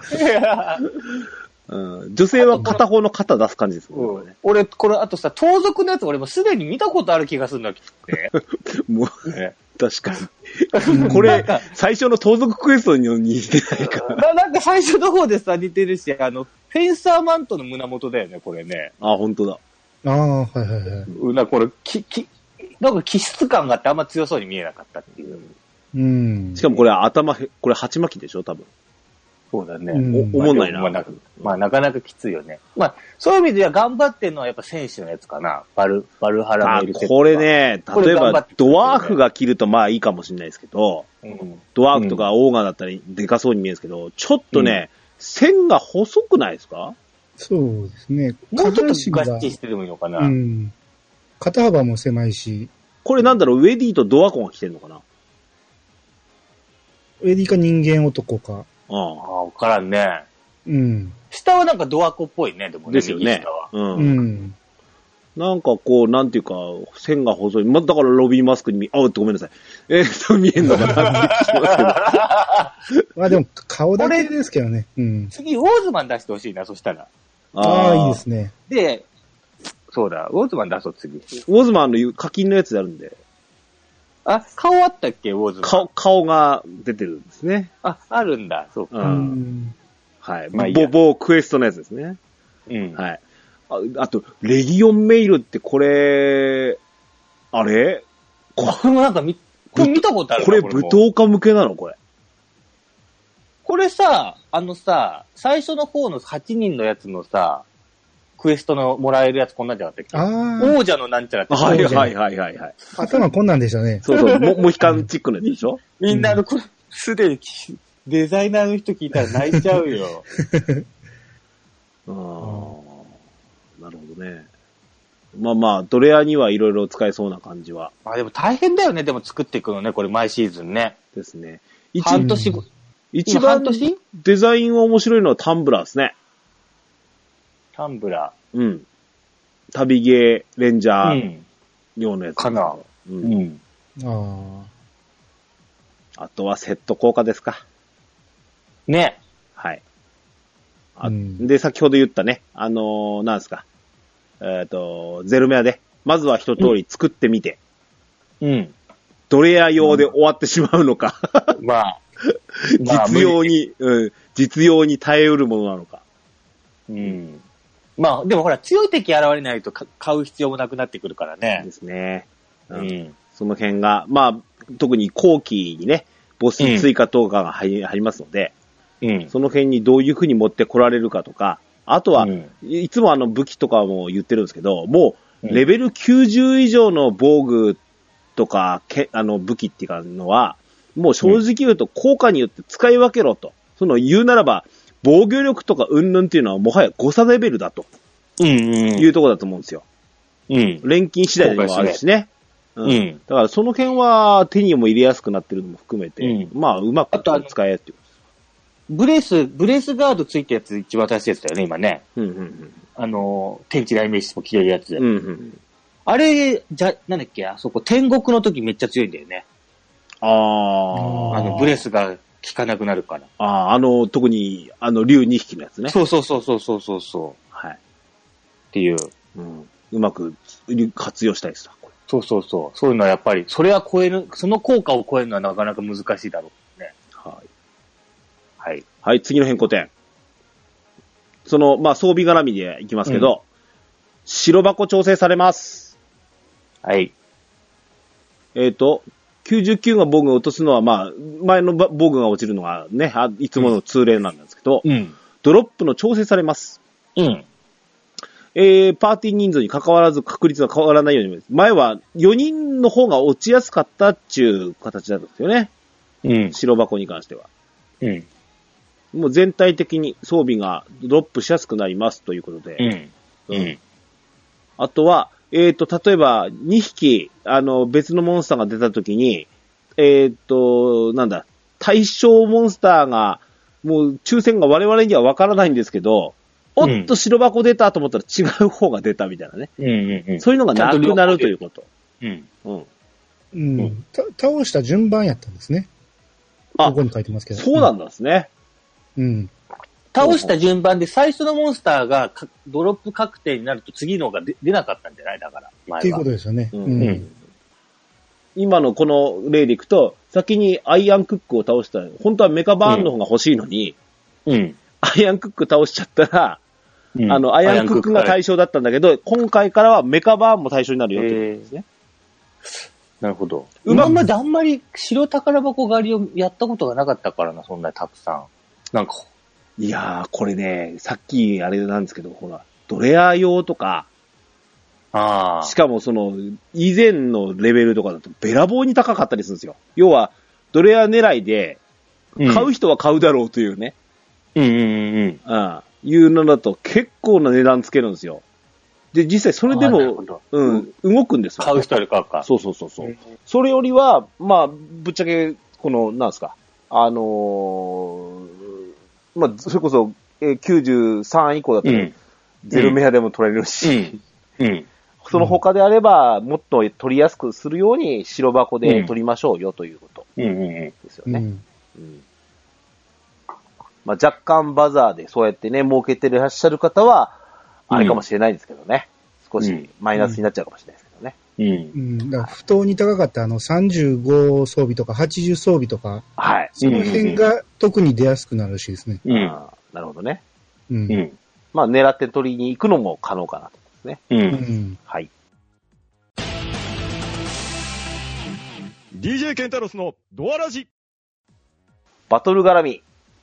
うん、女性は片方の肩出す感じですもんね。 うん、俺、これ、あとさ、盗賊のやつ俺もすでに見たことある気がするんだけどね。 もう、ね、確かに。これ、最初の盗賊クエストに似てないかな。なんか最初の方でさ、似てるし、あの、フェンサーマントの胸元だよね、これね。 あ、本当だ。 ああ、はいはいはい。 うな、これ、き、き、なんか気質感があってあんま強そうに見えなかったっていう。 うん。 しかもこれ頭、これ鉢巻きでしょ、多分。 そうだね。 お、おもんないな。 まあ、なまあ、なかなかきついよね。まあ、そういう意味では頑張ってるのはやっぱ選手のやつかな。バル、バルハラメルセット。 これね、例えば、ドワーフが着るとまあいいかもしれないですけど、うん、ドワーフとかオーガーだったりでかそうに見えるんですけど、ちょっとね、うん、線が細くないですか？ そうですね。 もうちょっとガッチリしててもいいのかな。 うん。肩幅も狭いし。 これなんだろう、ウェディとドアコンが着てるのかな？ ウェディか人間男か。 ああ、わからんね。 うん。 下はなんかドアコっぽいね、でもね。 ですよね。 うん。うん。 なんかこう、なんていうか、線が細い。ま、だからロビーマスクに見、あ、ごめんなさい。えー、と見えんのかなって聞きますけど。まあでも、顔だけですけどね。うん。 次、ウォーズマン出してほしいな、そしたら。 ああ、いいですね。 で、そうだ、ウォーズマン出そう、次。ウォーズマンの課金のやつやるんで。 あ、顔あったっけ、ウォーズマン。 顔、顔が出てるんですね。 あ、あるんだ、そうか。うん。 はい。まあ、ボ、ボクエストのやつですね。 うん。 はい。あ, あと、レギオンメイルってこれ、あれこれもなんか見、これ見たことあるこれ舞踏家向けなのこれ。 これさ、あのさ、最初の方のはちにんのやつのさ、クエストのもらえるやつこんなんじゃなかったっけ？王者のなんちゃらって。 はいはいはいはい、はい。 頭こんなんでしたね。 そうそう、モヒカンチックのやつでしょ？ みんなあの、これ、すでにデザイナーの人聞いたら泣いちゃうよ。 ああ、なるほどね。まあまあ、ドレアにはいろいろ使えそうな感じは。 まあでも大変だよね、でも作っていくのね、これ毎シーズンね。 ですね。 半年後。 一番デザインが面白いのはタンブラーですね。 タンブラー。うん。旅ゲーレンジャー用のやつ、 うん。かな。 うん。うん、 ああ。あとはセット効果ですか。 ね。 はい。あ、うん、で、先ほど言ったね、あのー、なんですか。えっ、ー、と、ゼルメアで、まずは一通り作ってみて。 うん。 ドレア用で終わってしまうのか。 まあ。 実用に、うん、実用に耐えうるものなのか。 うん。まあ、でもほら、強い敵現れないと買う必要もなくなってくるからね。 ですね。 うん。うん、 その辺が、まあ、特に後期にね、ボス追加とかが入り、うん、入りますので、うん。その辺にどういう風に持ってこられるかとか、あとは、うん、いつもあの武器とかも言ってるんですけど、もう、レベルきゅうじゅう以上の防具とか、けあの武器っていうかのは、もう正直言うと効果によって使い分けろと。その言うならば、防御力とか云々っていうのはもはや誤差レベルだと。 うんうん。 いうところだと思うんですよ。 うん。 錬金次第でもあるしね。うん。うん、だからその辺は手にも入れやすくなってるのも含めて、うん、まあうまく使えっていう。 ブレス、ブレスガードついたやつ一番新しいやつだよね、今ね。 うんうんうん。 あの、天地雷鳴士も着れるやつ。 うんうん。 あれ、じゃ、なんだっけ、あそこ天国の時めっちゃ強いんだよね。 ああ。 あの、ブレスが効かなくなるから。 ああ、あの、特に、あの、竜にひきのやつね。 そうそうそうそうそうそう。 はい。 っていう。 うん。うまく活用したいですわ、これ。 そうそうそう。そういうのはやっぱり、それは超える、その効果を超えるのはなかなか難しいだろうね。 はい。 はい。 はい、次の変更点。その、まあ、装備絡みでいきますけど、うん、白箱調整されます。 はい。 えっ、ー、と、きゅうじゅうきゅうが防具を落とすのは、まあ、前の防具が落ちるのがね、いつもの通例なんですけど、 うん、 ドロップの調整されます。 うん。 えー、パーティー人数に関わらず確率が変わらないように。前はよにんの方が落ちやすかったっていう形だったんですよね。 うん。 白箱に関しては。 うん。 もう全体的に装備がドロップしやすくなりますということで。 うん。うん。 あとは、えっと、例えばにひき、あの、別のモンスターが出た時に、 えー、っと、なんだ、対象モンスターが、もう抽選が我々にはわからないんですけど、おっと白箱出たと思ったら違う方が出たみたいなね。 うんうんうん、 そういうのがなくなるということ。 うん。 うん。 うん。倒した順番やったんですね。あ、ここに書いてますけど。 そうなんですね。 うん。 倒した順番で最初のモンスターがドロップ確定になると次のが出なかったんじゃないだから。前はっていうことですよね。うん。うん、 今のこの例でいくと、先にアイアンクックを倒したら、本当はメカバーンの方が欲しいのに、うん。アイアンクック倒しちゃったら、うん、あの、アイアンクックが対象だったんだけど、今回からはメカバーンも対象になるよってことですね。 なるほど。今まであんまり白宝箱狩りをやったことがなかったからな、そんなにたくさん。なんか。 いやー、これね、さっきあれなんですけど、ほら、ドレア用とか、あしかもその、以前のレベルとかだとべらぼうに高かったりするんですよ。要は、ドレア狙いで、買う人は買うだろうというね。 うんうんうんうん。 ああいうのだと結構な値段つけるんですよ。で、実際それでも、うん、動くんですよ。 買う人より買うか。 そうそうそうそう。それよりは、まあ、ぶっちゃけ、この、なんですか、あのー、まあ、それこそ、えー、きゅうじゅうさん以降だと、うん、ゼロメアでも取れるし、うんうん、その他であれば、もっと取りやすくするように白箱で取りましょうよということですよね。うんうんうんまあ、若干バザーでそうやってね、儲けてらっしゃる方は、あれかもしれないですけどね。うん、少しマイナスになっちゃうかもしれないですけどね。 うん。うん、だから不当に高かったあのさんじゅうご装備とかはちじゅう装備とか、はい。その辺が特に出やすくなるらしいですね。 うん。あなるほどね。うん。うん、まあ、狙って取りに行くのも可能かなと思いますね。うん。うん、はい。 ディージェー ケンタロスのドアラジ。 バトル絡み。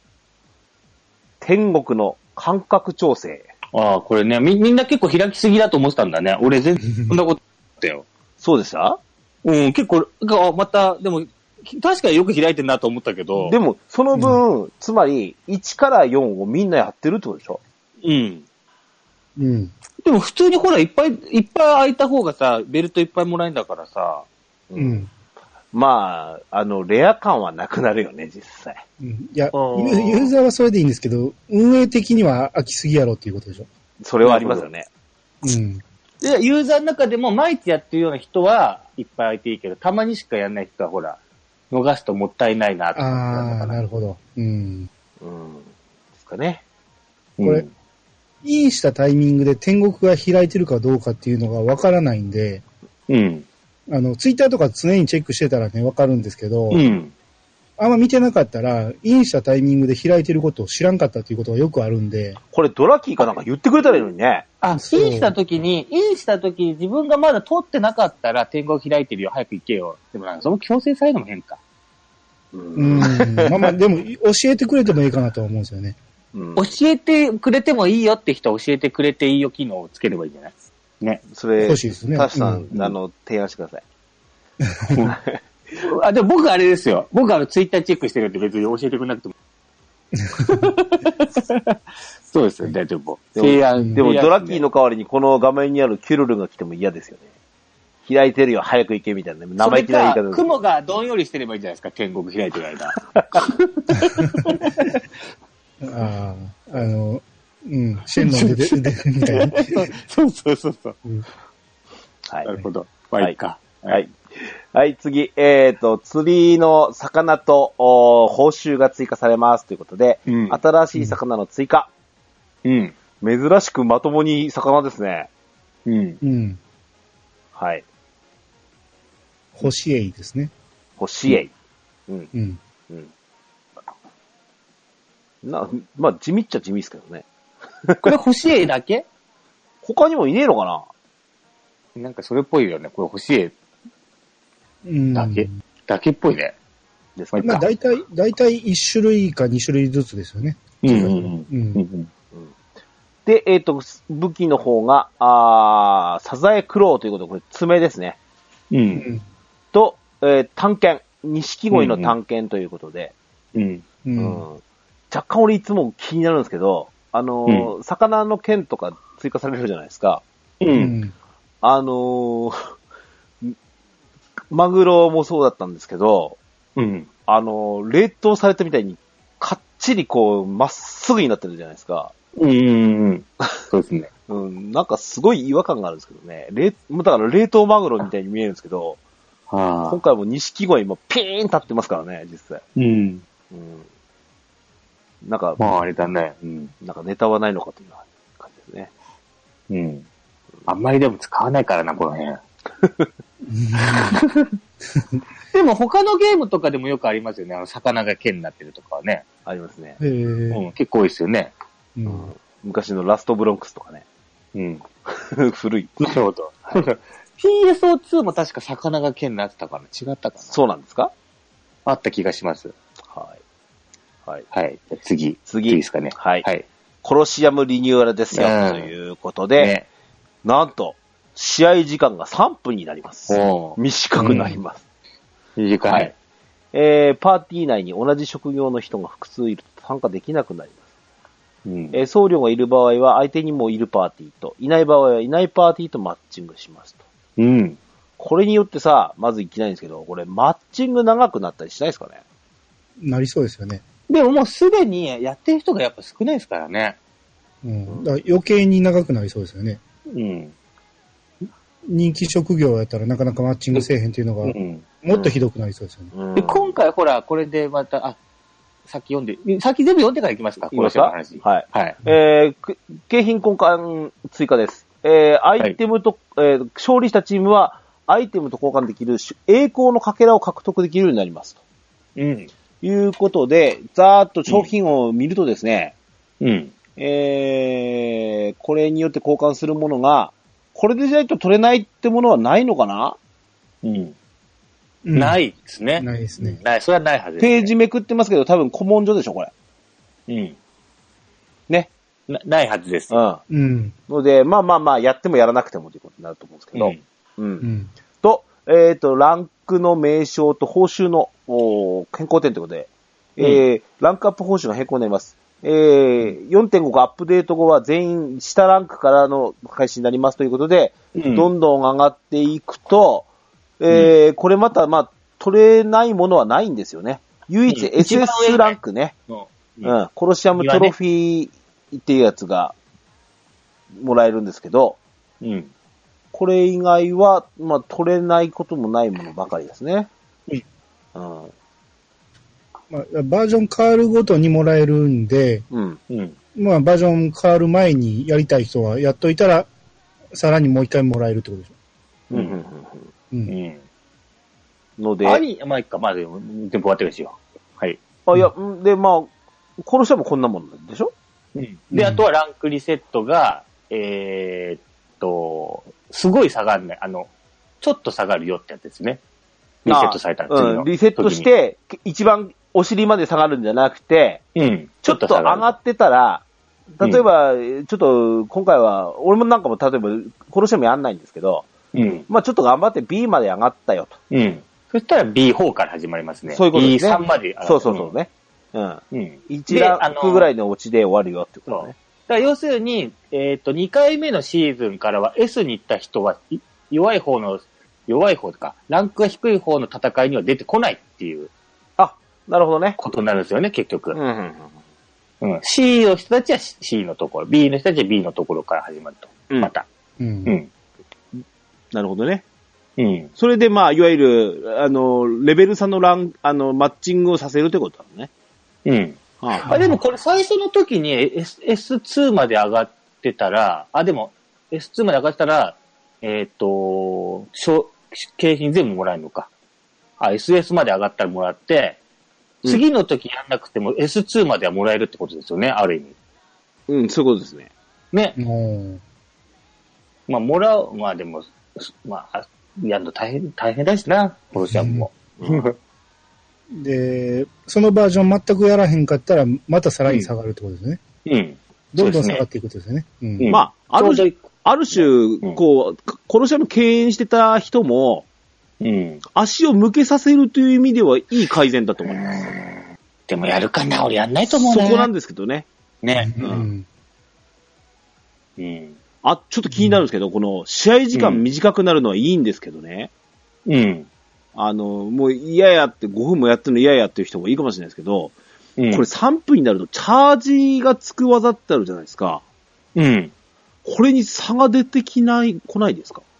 天国の感覚調整。 ああ、これねみ、みんな結構開きすぎだと思ってたんだね。俺全然そんなことあったよ。 そうでした？ うん、結構、また、でも、確かによく開いてるなと思ったけど。 でも、その分、うん、つまり、いちからよんをみんなやってるってことでしょ？ うん。うん。でも普通にほら、いっぱい、いっぱい開いた方がさ、ベルトいっぱいもらえるんだからさ。 うん。 まあ、あの、レア感はなくなるよね、実際。 うん、いや、ユーザーはそれでいいんですけど、運営的には飽きすぎやろっていうことでしょ。 それはありますよね。 うん。 で、ユーザーの中でも毎日やってるような人はいっぱい空いていいけど、たまにしかやんない人はほら、逃すともったいないなと思ってなのかな。 ああ、なるほど。うん。うん。 ですかね。 これ、インしたタイミングで天国が開いてるかどうかっていうのがわからないんで、 うん。 あの、ツイッターとか常にチェックしてたらね、わかるんですけど、 うん。 あんま見てなかったら、インしたタイミングで開いてることを知らんかったっていうことがよくあるんで。 これドラキーかなんか言ってくれたらいいのにね。 あ、インした時に、インした時に自分がまだ通ってなかったら天国開いてるよ、早く行けよ。でもなんかその強制されるのも変か。 うん。まあまあ、でも教えてくれてもいいかなとは思うんですよね。 うん、教えてくれてもいいよって人は教えてくれていいよ機能をつければいいんじゃないね。 それ、 欲しいですね。 タシさん、うん、あの、提案してください。 あ、でも僕あれですよ。僕はツイッターチェックしてるんで別に教えてくれなくても。そうですよ、大丈夫。 提案。でも、ドラッキーの代わりにこの画面にあるキュルルが来ても嫌ですよね。開いてるよ、早く行けみたいな。生意気な言い方。 雲がどんよりしてればいいんじゃないですか、天国開いてる間。 ああ、あの、うん、シェンロンで出てるみたいな。 そうそうそうそう。うん、 はい。 なるほど。はい。か。 はい。はい、次。えっ、ー、と、釣りの魚と報酬が追加されますということで、うん、新しい魚の追加。 うん。 珍しくまともに魚ですね。 うん。 うん。 はい。 星エイですね。 星エイ。うん。 うん。 うん。な、まあ、地味っちゃ地味ですけどね。 これ星エイだけ？ 他にもいねえのかな？ なんかそれっぽいよね。これ星エイ。だけ、うん、だけっぽいね。 ですか。まあ大体、大体いち種類かに種類ずつですよね。 うんうんうん。うんうん、 で、えっ、ー、と、武器の方が、あサザエクロウということで、これ爪ですね。 うん。 と、えー、探検。錦鯉の探検ということで。 うん。 うん。うん、若干俺いつも気になるんですけど、あのーうん、魚の剣とか追加されるじゃないですか。 うん。 あのー、マグロもそうだったんですけど、 うん。 あの、冷凍されたみたいに、かっちりこう、まっすぐになってるじゃないですか。 うんうんうん。そうですね。 うん、なんかすごい違和感があるんですけどね。冷、だから冷凍マグロみたいに見えるんですけど、はあ、今回も錦鯉もピーン立ってますからね、実際。 うん。うん。 なんか、 まああれだね。 うん。なんかネタはないのかという感じですね。 うん。あんまりでも使わないからな、この辺。でも他のゲームとかでもよくありますよね。あの、魚が剣になってるとかはね。 ありますね。 へうん、 結構多いですよね。 うん。昔のラストブロンクスとかね。 うん。 古い。 なるほど。はい、ピーエスオーツー も確か魚が剣になってたかな。違ったかな。 そうなんですか？ あった気がします。 はい。はい。 はい。じゃ次。 次。 いいですかね。 はい。はい。コロシアムリニューアルですよ。うん、ということで、ね、なんと、試合時間がさんぷんになります。短くなります。 うん、短い。はい。 えー、パーティー内に同じ職業の人が複数いると参加できなくなります。うんえー、僧侶がいる場合は相手にもいるパーティーと、いない場合はいないパーティーとマッチングしますと。 うん。 これによってさ、まずいきなりんですけど、これマッチング長くなったりしないですかね？ なりそうですよね。 でももうすでにやってる人がやっぱ少ないですからね。 うん。だから余計に長くなりそうですよね。 うん。 人気職業やったらなかなかマッチングせえへんっていうのが、もっとひどくなりそうですよね。 うんうん、で今回ほら、これでまた、あ、さっき読んで、さっき全部読んでからいきますか？ いきますか？ 話。はい。はい。 えー、景品交換追加です。えー、アイテムと、はい、えー、勝利したチームは、アイテムと交換できる栄光のかけらを獲得できるようになりますと。 うん。 いうことで、ざーっと商品を見るとですね、 うん。 えー、これによって交換するものが、これでじゃないと取れないってものはないのかな？ うん。うん、ないですね。 ないですね。 ない、それはないはずです、ね。 ページめくってますけど、多分古文書でしょ、これ。 うん。 ね。 な、ないはずです。 うん。うん。ので、まあまあまあ、やってもやらなくてもということになると思うんですけど。うん。うん。うん、と、えっ、ー、と、ランクの名称と報酬の変更点ということで、うん、えー、ランクアップ報酬が変更になります。えー、よんてんご がアップデート後は全員下ランクからの開始になりますということで、うん、どんどん上がっていくと、えーうん、これまた、まあ、取れないものはないんですよね。唯一 エスエス ランクね。うん。うん、コロシアムトロフィーっていうやつがもらえるんですけど、うん。これ以外は、まあ、取れないこともないものばかりですね。うん。うんまあ、バージョン変わるごとにもらえるんで、うん。うん。まあ、バージョン変わる前にやりたい人はやっといたら、さらにもう一回もらえるってことでしょ。うん。うん。うん。うん。 ので。 あり、まあ、いっか、まあ、でも、全部終わってるしよ。はい。 あ、いや、うん、で、まあ、殺してもこんなもんなんでしょ？ うん。で、あとはランクリセットが、えー、っと、すごい下がるね。あの、ちょっと下がるよってやつですね。リセットされたら次の、 うん、リセットして、一番お尻まで下がるんじゃなくて、うん、ちょっと上がってたら、例えば、うん、ちょっと、今回は、俺もなんかも例えば、殺してもやんないんですけど、うん、まあちょっと頑張って B まで上がったよと。 うん。そしたら ビーフォー から始まりますね。 そういうことですね。 ビースリー まで上がる。 そうそうそうね。うん。うん。いちランクぐらいの落ちで終わるよってことね。 だから要するに、えっと、にかいめのシーズンからは S に行った人は、弱い方の、弱い方とか、ランクが低い方の戦いには出てこないっていう。 あ、なるほどね。 ことになるんですよね、結局。うんうんうん。うん。C の人たちは C のところ、B の人たちは B のところから始まると。うん、また。うん。うん。 なるほどね。うん。それでまあ、いわゆる、あの、レベル差のラン、あの、マッチングをさせるということだね。 うん。はあ、あでもこれ最初の時に エスツー まで上がってたら、あ、でも エスツー まで上がってたら、えっ、ー、と、景品全部もらえるのか。あ、エスエス まで上がったらもらって、次の時やんなくても エスツー まではもらえるってことですよね、ある意味。 うん、そういうことですね。 ね。まあ、もらう、まあでも、まあ、やるの大変、大変だしな、ロシアも。 で、そのバージョン全くやらへんかったら、またさらに下がるってことですね。うん。うん、どんどん下がっていくことですね。うん。 うん、まあ、ある種、ある種、こう、殺し屋の敬遠してた人も、うん。足を向けさせるという意味ではいい改善だと思います。 でもやるかな、俺やんないと思うね。 そこなんですけどね。 ね。 うん。うん。あ、ちょっと気になるんですけど、この試合時間短くなるのはいいんですけどね。うん。ああの、もう嫌やって、ごふんもやってるの嫌やっていう人もいいかもしれないですけど、うん、これさんぷんになるとチャージがつく技ってあるじゃないですか。 うん。 これに差が出てきない、来ないですか？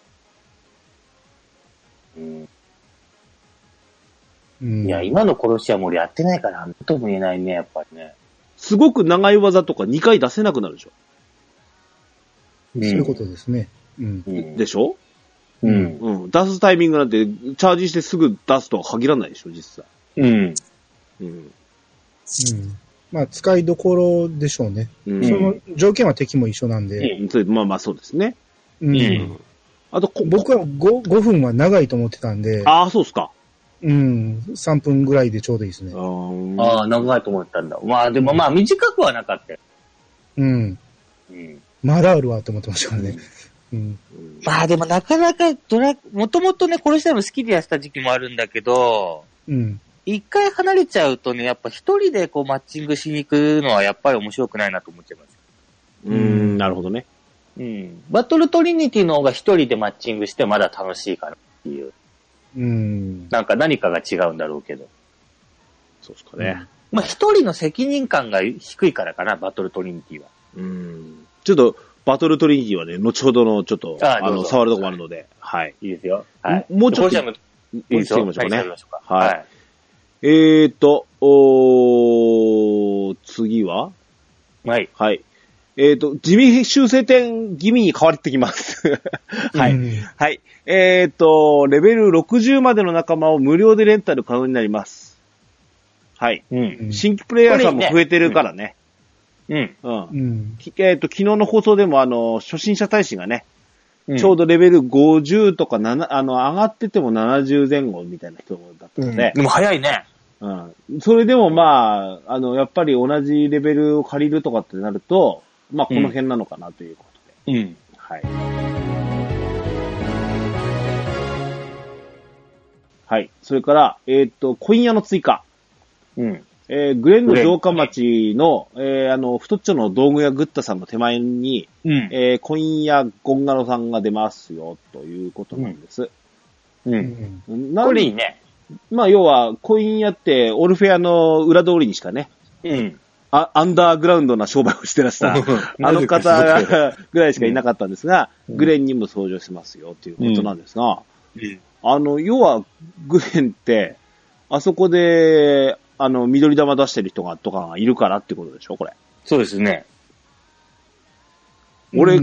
うん。いや、今の殺し屋も俺やってないから、なんとも言えないね、やっぱりね。 すごく長い技とかにかい出せなくなるでしょ。 うん、そういうことですね。うん。 でしょ？ うん。 うん。出すタイミングなんて、チャージしてすぐ出すとは限らないでしょ、実際。 うん。 うん。うん。まあ、使いどころでしょうね。うん。その条件は敵も一緒なんで。 うん。まあまあ、そうですね。 うん。うん、あと、僕は 5, ごふんは長いと思ってたんで。 ああ、そうっすか。 うん。さんぷんぐらいでちょうどいいですね。 ああ、長いと思ったんだ。まあ、でもまあ、短くはなかったよ。 うん。うん。まだあるわと思ってましたからね。うん。 まあでもなかなかドラ、もともとね、殺したいの好きでやってた時期もあるんだけど、 うん。 一回離れちゃうとね、やっぱ一人でこうマッチングしに行くのはやっぱり面白くないなと思っちゃいます。 うーん、なるほどね。 うん。バトルトリニティの方が一人でマッチングしてまだ楽しいからっていう。 うん。 なんか何かが違うんだろうけど。 そうですかね。 うん、まあ一人の責任感が低いからかな、バトルトリニティは。 うん。ちょっと、バトルトリニティはね、後ほどのちょっと、あ, あの、触るところもあるので、はい。 いいですよ。はい。 もうちょっと、 いいですよ。 もうちょっと行きましょうかね。 はい。はい、 えーと、おー、次ははい。 はい。えーと、地味修正点気味に変わってきます。はい。はい。えーと、レベルろくじゅうまでの仲間を無料でレンタル可能になります。はい。 うん。 新規プレイヤーさんも増えてるからね。 うん。 うん。うん、えっ、ー、と、昨日の放送でも、あの、初心者大使がね、うん、ちょうどレベルごじゅうとかなな、あの、上がっててもななじゅう前後みたいな人だったので。 うん、でも早いね。 うん。それでもまあ、あの、やっぱり同じレベルを借りるとかってなると、まあ、この辺なのかなということで。うん。 はい。はい。それから、えっ、ー、と、コイン屋の追加。 うん。 えー、グレンの城下町の、えー、あの、太っちょの道具屋グッタさんの手前に、 うん、 えー、コイン屋ゴンガロさんが出ますよ、ということなんです。 うん。うん、これいいね。 まあ、要は、コイン屋って、オルフェアの裏通りにしかね、 うん。 あ、アンダーグラウンドな商売をしてらした、あの方がぐらいしかいなかったんですが、うん、グレンにも登場しますよ、ということなんですが、 うん、 あの、要は、グレンって、あそこで、あの、緑玉出してる人が、とかがいるからってことでしょ、これ。 そうですね。 俺、うん、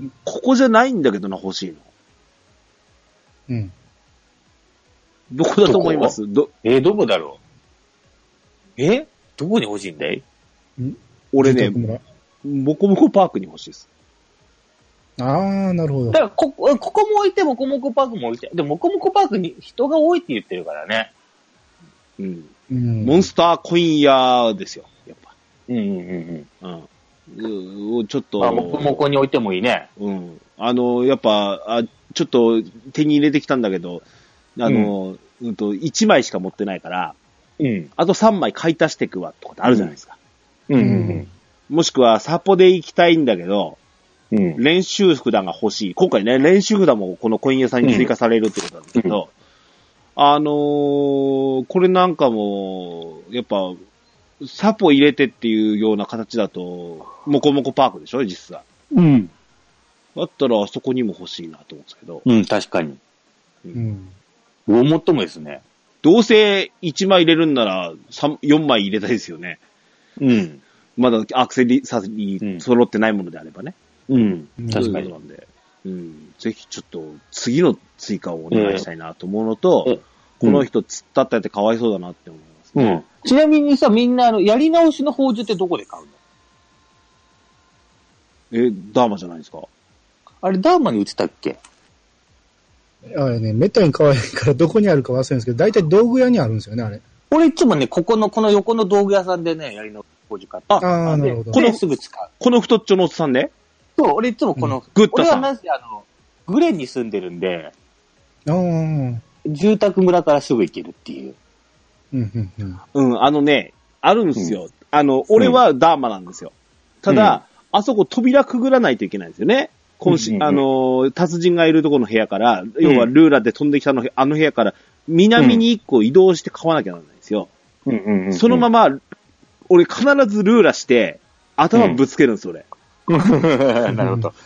ここじゃないんだけどな、欲しいの。 うん。 どこだと思いますどえー、どこだろうえどこに欲しいんだいん俺ね、モコモコパークに欲しいです。 あー、なるほど。 だからこ、ここも置いて、モコモコパークも置いて。でも、モコモコパークに人が多いって言ってるからね。 うん。うん、モンスターコイン屋ですよ、やっぱ。 うんうんうんうん。 うん。ちょっと。 まあ、モコモコに置いてもいいね。 うん。あの、やっぱ、あちょっと手に入れてきたんだけど、あの、うん、うんと、いちまいしか持ってないから、 うん。 あとさんまい買い足していくわってことあるじゃないですか。 うん。うんうんうん、 もしくは、サポで行きたいんだけど、 うん、 練習札が欲しい。今回ね、練習札もこのコイン屋さんに追加されるってことなんですけど、うんうん、あのー、これなんかも、やっぱ、サポ入れてっていうような形だと、モコモコパークでしょ、実際。 うん。 だったら、あそこにも欲しいなと思うんですけど。 うん、確かに。うん。ごもっともですね。 どうせいちまい入れるんなら、よんまい入れたいですよね。 うん。 まだアクセサリー揃ってないものであればね。 うん。うん、確かに。 なんで。うん。ぜひちょっと、次の追加をお願いしたいなと思うのと、うん、この人突っ立ったやってかわいそうだなって思いますね。 うん。ちなみにさ、みんなあの、やり直しの宝珠ってどこで買うの？ え、ダーマじゃないですか？ あれ、ダーマに売ってたっけ？ あれね、めったに買わないからどこにあるか忘れるんですけど、だいたい道具屋にあるんですよね、あれ。 俺いつもね、ここの、この横の道具屋さんでね、やりの宝珠買って。 ああ、なるほど。 このすぐ使う。 この太っちょのおっさんね。 そう、俺いつもこの、うん、 グッタさん。 俺はなぜあの、グレンに住んでるんで、 ああ。 住宅村からすぐ行けるっていう。 うん、うん、うん。 うん、あのね、あるんですよ。うん、あの、俺はダーマなんですよ。ただ、うん、あそこ扉くぐらないといけないんですよね。 今週、あの、達人がいるところの部屋から、うん、要はルーラで飛んできたの、あの部屋から、南に一個移動して買わなきゃならないんですよ。うんうんうんうん、そのまま、俺必ずルーラして、頭ぶつけるんです、俺。 なるほど。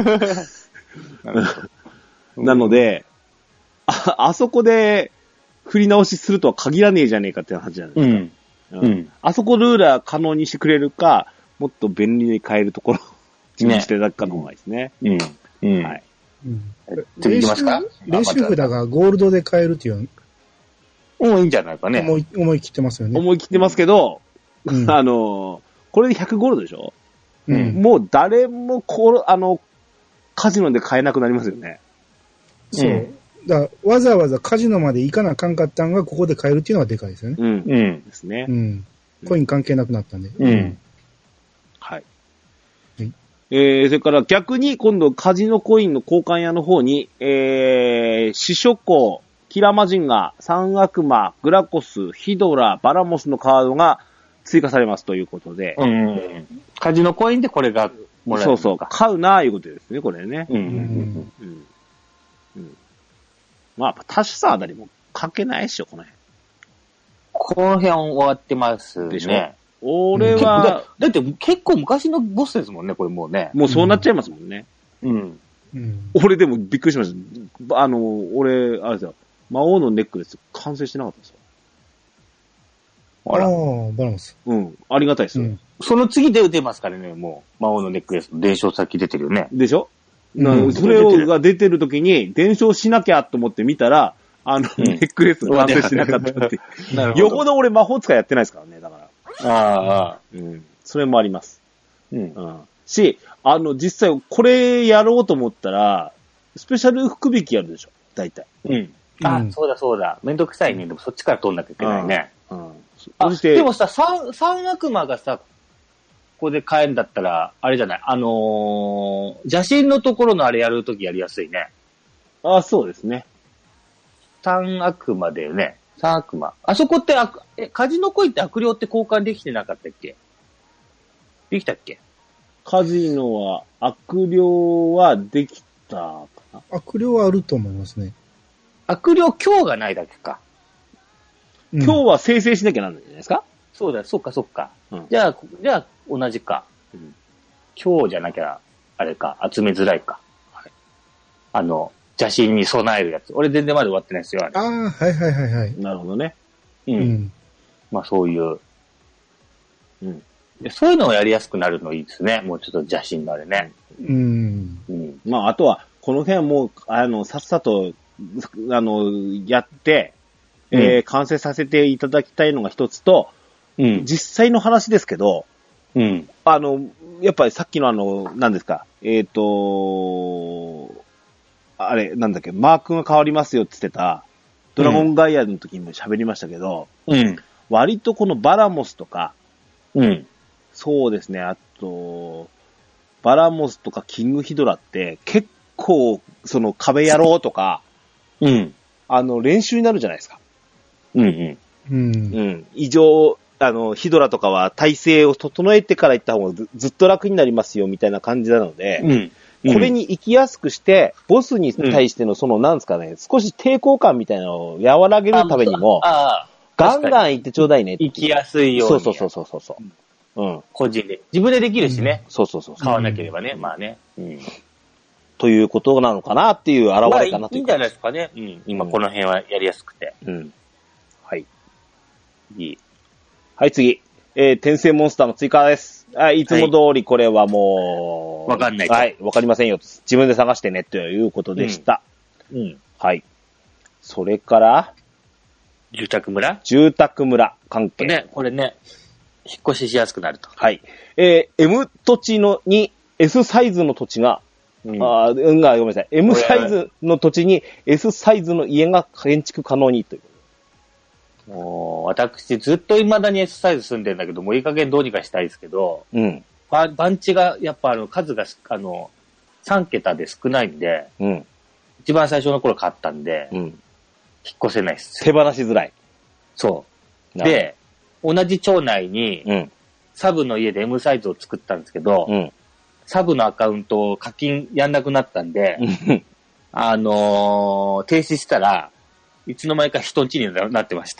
なので、あ、あそこで振り直しするとは限らねえじゃねえかって話じゃないですか。うんうんうん、あそこルーラー可能にしてくれるか、もっと便利に変えるところを準備していただくかの方がいいですね。うん。うん。はい。 うん、次行きますか？練習札がゴールドで買えるっていう。 もういいんじゃないかね。 思い、思い切ってますよね。 思い切ってますけど、うん、あの、これでひゃくゴールドでしょ？うん。もう誰もこあの、カジノで買えなくなりますよね。 そう。うん、だからわざわざカジノまで行かなあかんかったんが、ここで買えるっていうのがでかいですよね。 うん。うん。ですね。 うん。コイン関係なくなったんで。 うん。はい。はい、えー、それから逆に今度カジノコインの交換屋の方に、えー、シショコ、キラマジンガ、サン悪魔、グラコス、ヒドラ、バラモスのカードが追加されますということで。 うん。カジノコインでこれがもらえる。 そうそう。買うなーいうことですね、これね。うん。うん。うんうん、まあ、多種差あたりも書けないっしょ、この辺。 この辺終わってますね。でしょ？ 俺は、 だ、だって結構昔のボスですもんね、これもうね。 もうそうなっちゃいますもんね。うん。うん、俺でもびっくりしました。あの、俺、あれですよ。魔王のネックレス完成してなかったんですよ。 あら。ああ、バランス。 うん。ありがたいですよ。うん、 その次で出ますからね、もう。魔王のネックレスの伝承先出てるよね。 でしょ？うん、それをが出てる時に、伝承しなきゃと思って見たら、あの、うん、ネックレスが完成してなかったって。なるほど。よほど俺魔法使いやってないですからね、だから。ああ。うん。それもあります。うん。うん。し、あの、実際、これやろうと思ったら、スペシャル福引きやるでしょ、大体。 うん。あ、うん、そうだそうだ。めんどくさいね。でもそっちから取んなきゃいけないね。うん。うん、あ、そしてでもさ、三、三悪魔がさ、ここで買えるんだったら、あれじゃない、あのー、邪神のところのあれやるときやりやすいね。 あ、そうですね。 三悪魔だよね。三悪魔。あそこってあ、え、カジノコインって悪霊って交換できてなかったっけ？できたっけ？ カジノは、悪霊はできたかな？ 悪霊はあると思いますね。 悪霊今日がないだけか。 うん、今日は生成しなきゃなんないんじゃないですか？ そうだ、そっかそっか。うん、じゃあ、じゃあ同じか。うん、今日じゃなきゃ、あれか、集めづらいか。はい、あの、邪神に備えるやつ。俺全然まだ終わってないですよ、あれ。 ああ、はいはいはいはい。 なるほどね。 うん。うん、まあそういう。うん。でそういうのをやりやすくなるのいいですね。もうちょっと邪神のあれね。 うん。 うん。まああとは、この辺はもう、あの、さっさと、あの、やって、うん、えー、完成させていただきたいのが一つと、うん、実際の話ですけど、うん、あの、やっぱりさっきのあの、何ですか、えっ、ー、と、あれ、なんだっけ、マークが変わりますよって言ってた、ドラゴンガイアの時にも喋りましたけど、うん、割とこのバラモスとか、うん、そうですね、あと、バラモスとかキングヒドラって結構、その壁野郎とか、うん、あの、練習になるじゃないですか。うんうん。うん。うん。異常、あの、ヒドラとかは体勢を整えてから行った方が ず, ずっと楽になりますよみたいな感じなので、うんうん、これに行きやすくして、ボスに対してのその、なんですかね、少し抵抗感みたいなのを和らげるためにも、ああガンガン行ってちょうだいねって。 行きやすいように。 そうそうそうそうそう。うん。 個人で。自分でできるしね。 うん、そうそうそう。 買わなければね、うん、まあね。うん。 ということなのかなっていう現れかなという、まあ、いいいんじゃないですかね。うん。今この辺はやりやすくて。うん。 はい。いい。はい、次。えー、転生モンスターの追加です。はい、いつも通りこれはもう、わ、はい、かんない。 はい、わかりませんよ。自分で探してね、ということでした。うん。うん、はい。それから、 住宅村住宅村関係。 ね、これね、引っ越ししやすくなると。 はい。えー、M 土地のに S サイズの土地が、うん、あうんが、ごめんなさい。M サイズの土地に S サイズの家が建築可能にという。 もう、私ずっと未だに S サイズ住んでるんだけど、もういい加減どうにかしたいですけど、うん。番地が、やっぱあの、数が、あの、さん桁で少ないんで、うん。一番最初の頃買ったんで、うん。引っ越せないっす。 手放しづらい。 そう。で、同じ町内に、うん。サブの家で M サイズを作ったんですけど、うん。 サブのアカウントを課金やんなくなったんで、あのー、停止したら、いつの間にか人んちになってました。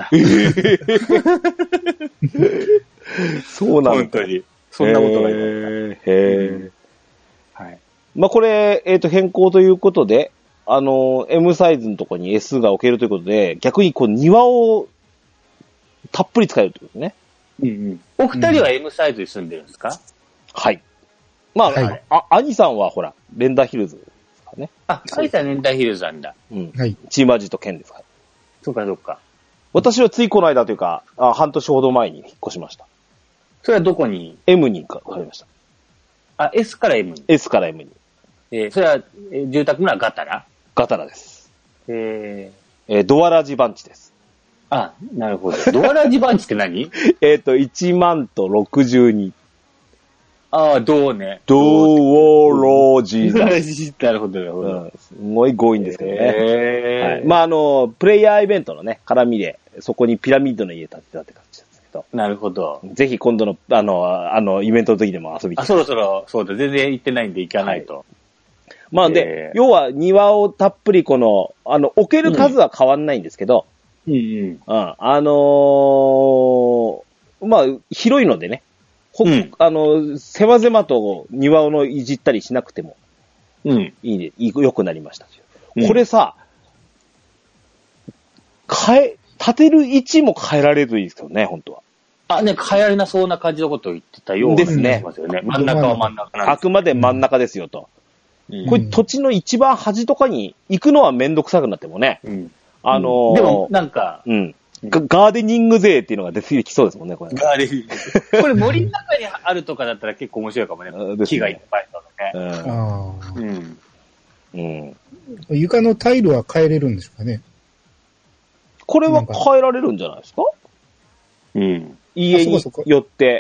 そうなんだ。 本当に。そんなことがありました。 へー。 はい。 まあ、これ、えっと、変更ということで、あの、M サイズのところに S が置けるということで、逆にこう、庭をたっぷり使えるということね。 うんうん。お二人は M サイズに住んでるんですか？うん、 はい。まあ、 はい、 あ、兄さんはほら、レンダーヒルズですかね。 あ、兄さんレンダーヒルズなんだ。 うん。 はい。 チームアジとケンですから。 そうかそうか。 私はついこの間というか、あ半年ほど前に引っ越しました。 それはどこに？ M に変わりました。 あ、S から M に。 S から M に。 えー、それは、えー、住宅村ガタラ？ ガタラです。 えー、えー、ドアラジ番地です。 あ、なるほど。ドアラジ番地って何？ えっと、いちまんとろくじゅうに。 ああ、どうね。 ドーロジだ。 なるほど、なるほど。 うん、すごい強引ですけどね。 へー。 はい。まあ、あの、プレイヤーイベントのね、絡みで、そこにピラミッドの家建てたって感じですけど。 なるほど。 ぜひ今度の、あの、あの、イベントの時でも遊びたい。 あ、そろそろ、そうだ、全然行ってないんで行かないと。はい、 まあ、で、要は庭をたっぷりこの、あの、置ける数は変わんないんですけど、 うん、うん、 うん。あのー、まあ、広いのでね、ほ、うん、あの、狭々と庭のいじったりしなくても、 うん。 いいね、良くなりました。うん、これさ、変え、立てる位置も変えられるといいですけどね、本当は。 あ、ね、変えられなそうな感じのことを言ってたようなですね。 真ん中は真ん中なんです。 あくまで真ん中ですよと。 うん、 これ土地の一番端とかに行くのはめんどくさくなってもね。うん、あのー、 でも、なんか、 うん。ガーデニング税っていうのが出てきそうですもんね、これ。 ガーデニング税。これ森の中にあるとかだったら結構面白いかもね。ね、木がいっぱいとね。 うん。 うん。 うん。 床のタイルは変えれるんでしょうかね。 これは変えられるんじゃないですか？ うん。 家によって。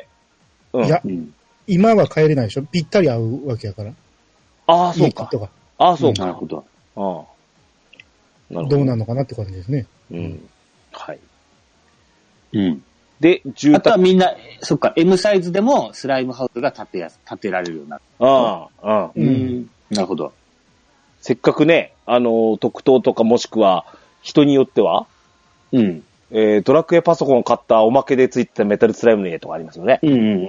うん、いや、うん、今は変えれないでしょ？ぴったり合うわけやから。 ああ、そうか。ああ、そうか。 なるほど。 ああ。なるほど。 どうなのかなって感じですね。 うん。はい。 うん。 で、住宅。 あとはみんな、そっか、M サイズでもスライムハウスが建てやす、建てられるようになった。 ああ、ああ。 うん。なるほど。 せっかくね、あの、特等とかもしくは、人によっては、 うん。 えー、ドラクエパソコンを買ったおまけでついてたメタルスライムの家とかありますよね。 うんうんうんうん。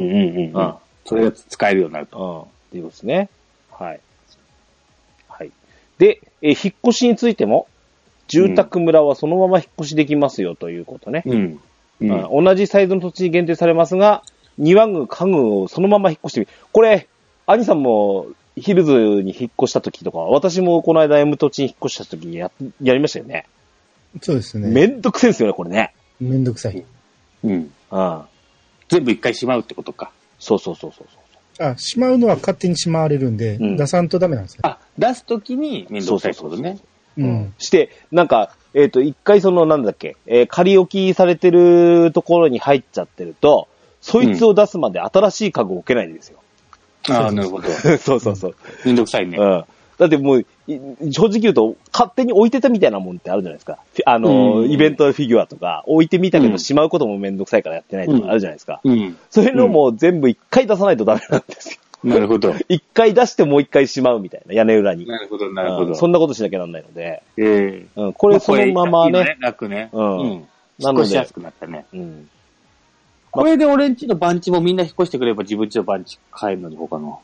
うん。それが使えるようになると。 うん。っていうことですね。はい。はい。で、えー、引っ越しについても、住宅村はそのまま引っ越しできますよということね。 うん。 うん、同じサイズの土地に限定されますが、庭具、家具をそのまま引っ越してみる。これ、兄さんもヒルズに引っ越した時とか、私もこの間 M 土地に引っ越した時や、やりましたよね。 そうですね。 めんどくせえんですよね、これね。 めんどくさい。 うん。うん。全部一回しまうってことか。 そうそうそうそうそう。あ、しまうのは勝手にしまわれるんで、うん、出さんとダメなんですよ。 あ、出すときにめんどくさいってことね。そうそうそうそう。うん。 して、なんか、えっと、一回その、なんだっけ、えー、仮置きされてるところに入っちゃってると、そいつを出すまで新しい家具を置けないんですよ。 うん、ああ、なるほど。 そうそうそう。 めんどくさいね。 うん。だってもう、正直言うと、勝手に置いてたみたいなもんってあるじゃないですか。あの、うん、イベントのフィギュアとか、置いてみたけど、うん、しまうこともめんどくさいからやってないとかあるじゃないですか。 うん。 そういうのも全部一回出さないとダメなんですよ。 なるほど。 一回出してもう一回しまうみたいな、屋根裏に。 なるほど、なるほど、 うん。そんなことしなきゃなんないので。 ええー。うん。これそのままね。 まあ、ね楽ね。 うん。うん。 なので。引っ越しやすくなったね。 うん。 これで俺んちの番地もみんな引っ越してくれば自分ちの番地変えるのに他の。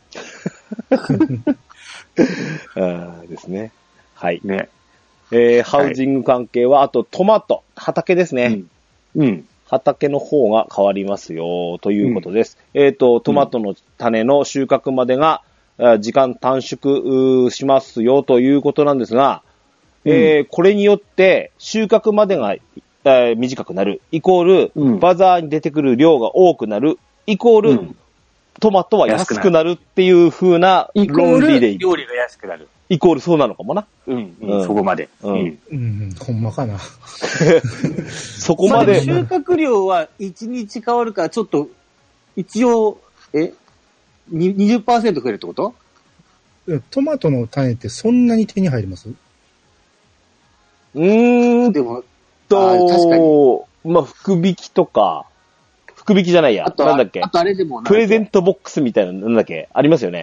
あですね。はい。 ね。 えー、ハウジング関係は、あとトマト、畑ですね。 うん。うん。 畑の方が変わりますよ、ということです。うん、えっ、ー、と、トマトの種の収穫までが、うん、時間短縮しますよ、ということなんですが、うん、えー、これによって収穫までが、えー、短くなる、イコール、うん、バザーに出てくる量が多くなる、イコール、うん、トマトは安くなるっていう風な論理でいい。 料理が安くなる。 イコールそうなのかもな。 うん、うん、そこまで。 うん。うん、ほんまかな。 そこまで。 収穫量はいちにち変わるから、ちょっと、一応、え にじゅっパーセント 増えるってこと？ トマトの種ってそんなに手に入ります？ うーん。 でも、 と、確かに。まあ、福引きとか、福引きじゃないや。なんだっけ。 あとあれでもプレゼントボックスみたいな、なんだっけ。ありますよね。あ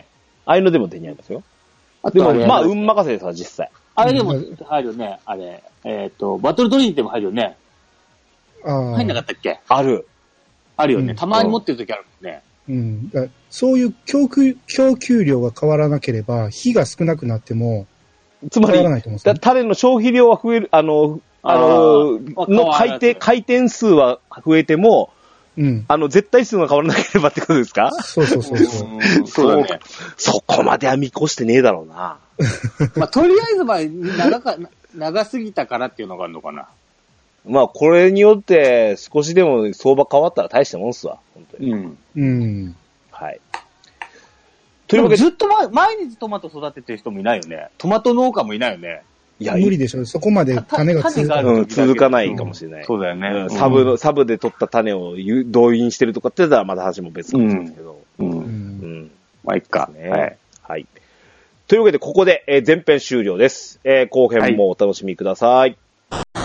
ああいうのでも手に入りますよ。 あでも、まあ、 うん運任せですわ、実際。 あれでも入るよね、あれ。えっ、ー、と、バトルドリームでも入るよね。 ああ。 入んなかったっけ？ ある。 あるよね。 うんたまに持ってる時あるもんね。 うん。だそういう供給、供給量が変わらなければ、火が少なくなっても、 つまり、 変わらないと思うんですよね種の消費量は増える、あの、あの、 あーの回転、回転数は増えても、 うん。 あの、絶対数が変わらなければってことですか？ そうそうそうそう。 うんそうだね。 そこまでは見越してねえだろうな。 まあ、とりあえず、まあ、長か、長すぎたからっていうのがあるのかな。 まあ、これによって少しでも相場変わったら大したもんっすわ。本当に。 うん。 うん。 はい。というわけで、 ずっと、ま、毎日トマト育ててる人もいないよね。トマト農家もいないよね。 いや、 無理でしょ。そこまで種が続かない。 うん、続かないかもしれない。 そうだよね。 うんサブの、サブで取った種をゆ動員してるとかって言ったらまた話も別かもしれないですけど。 うん。 う。 うん。 うんん。 まあ、いっか。 ね。 はい。 はい。というわけで、ここで、えー前編終了です。えー後編もお楽しみください。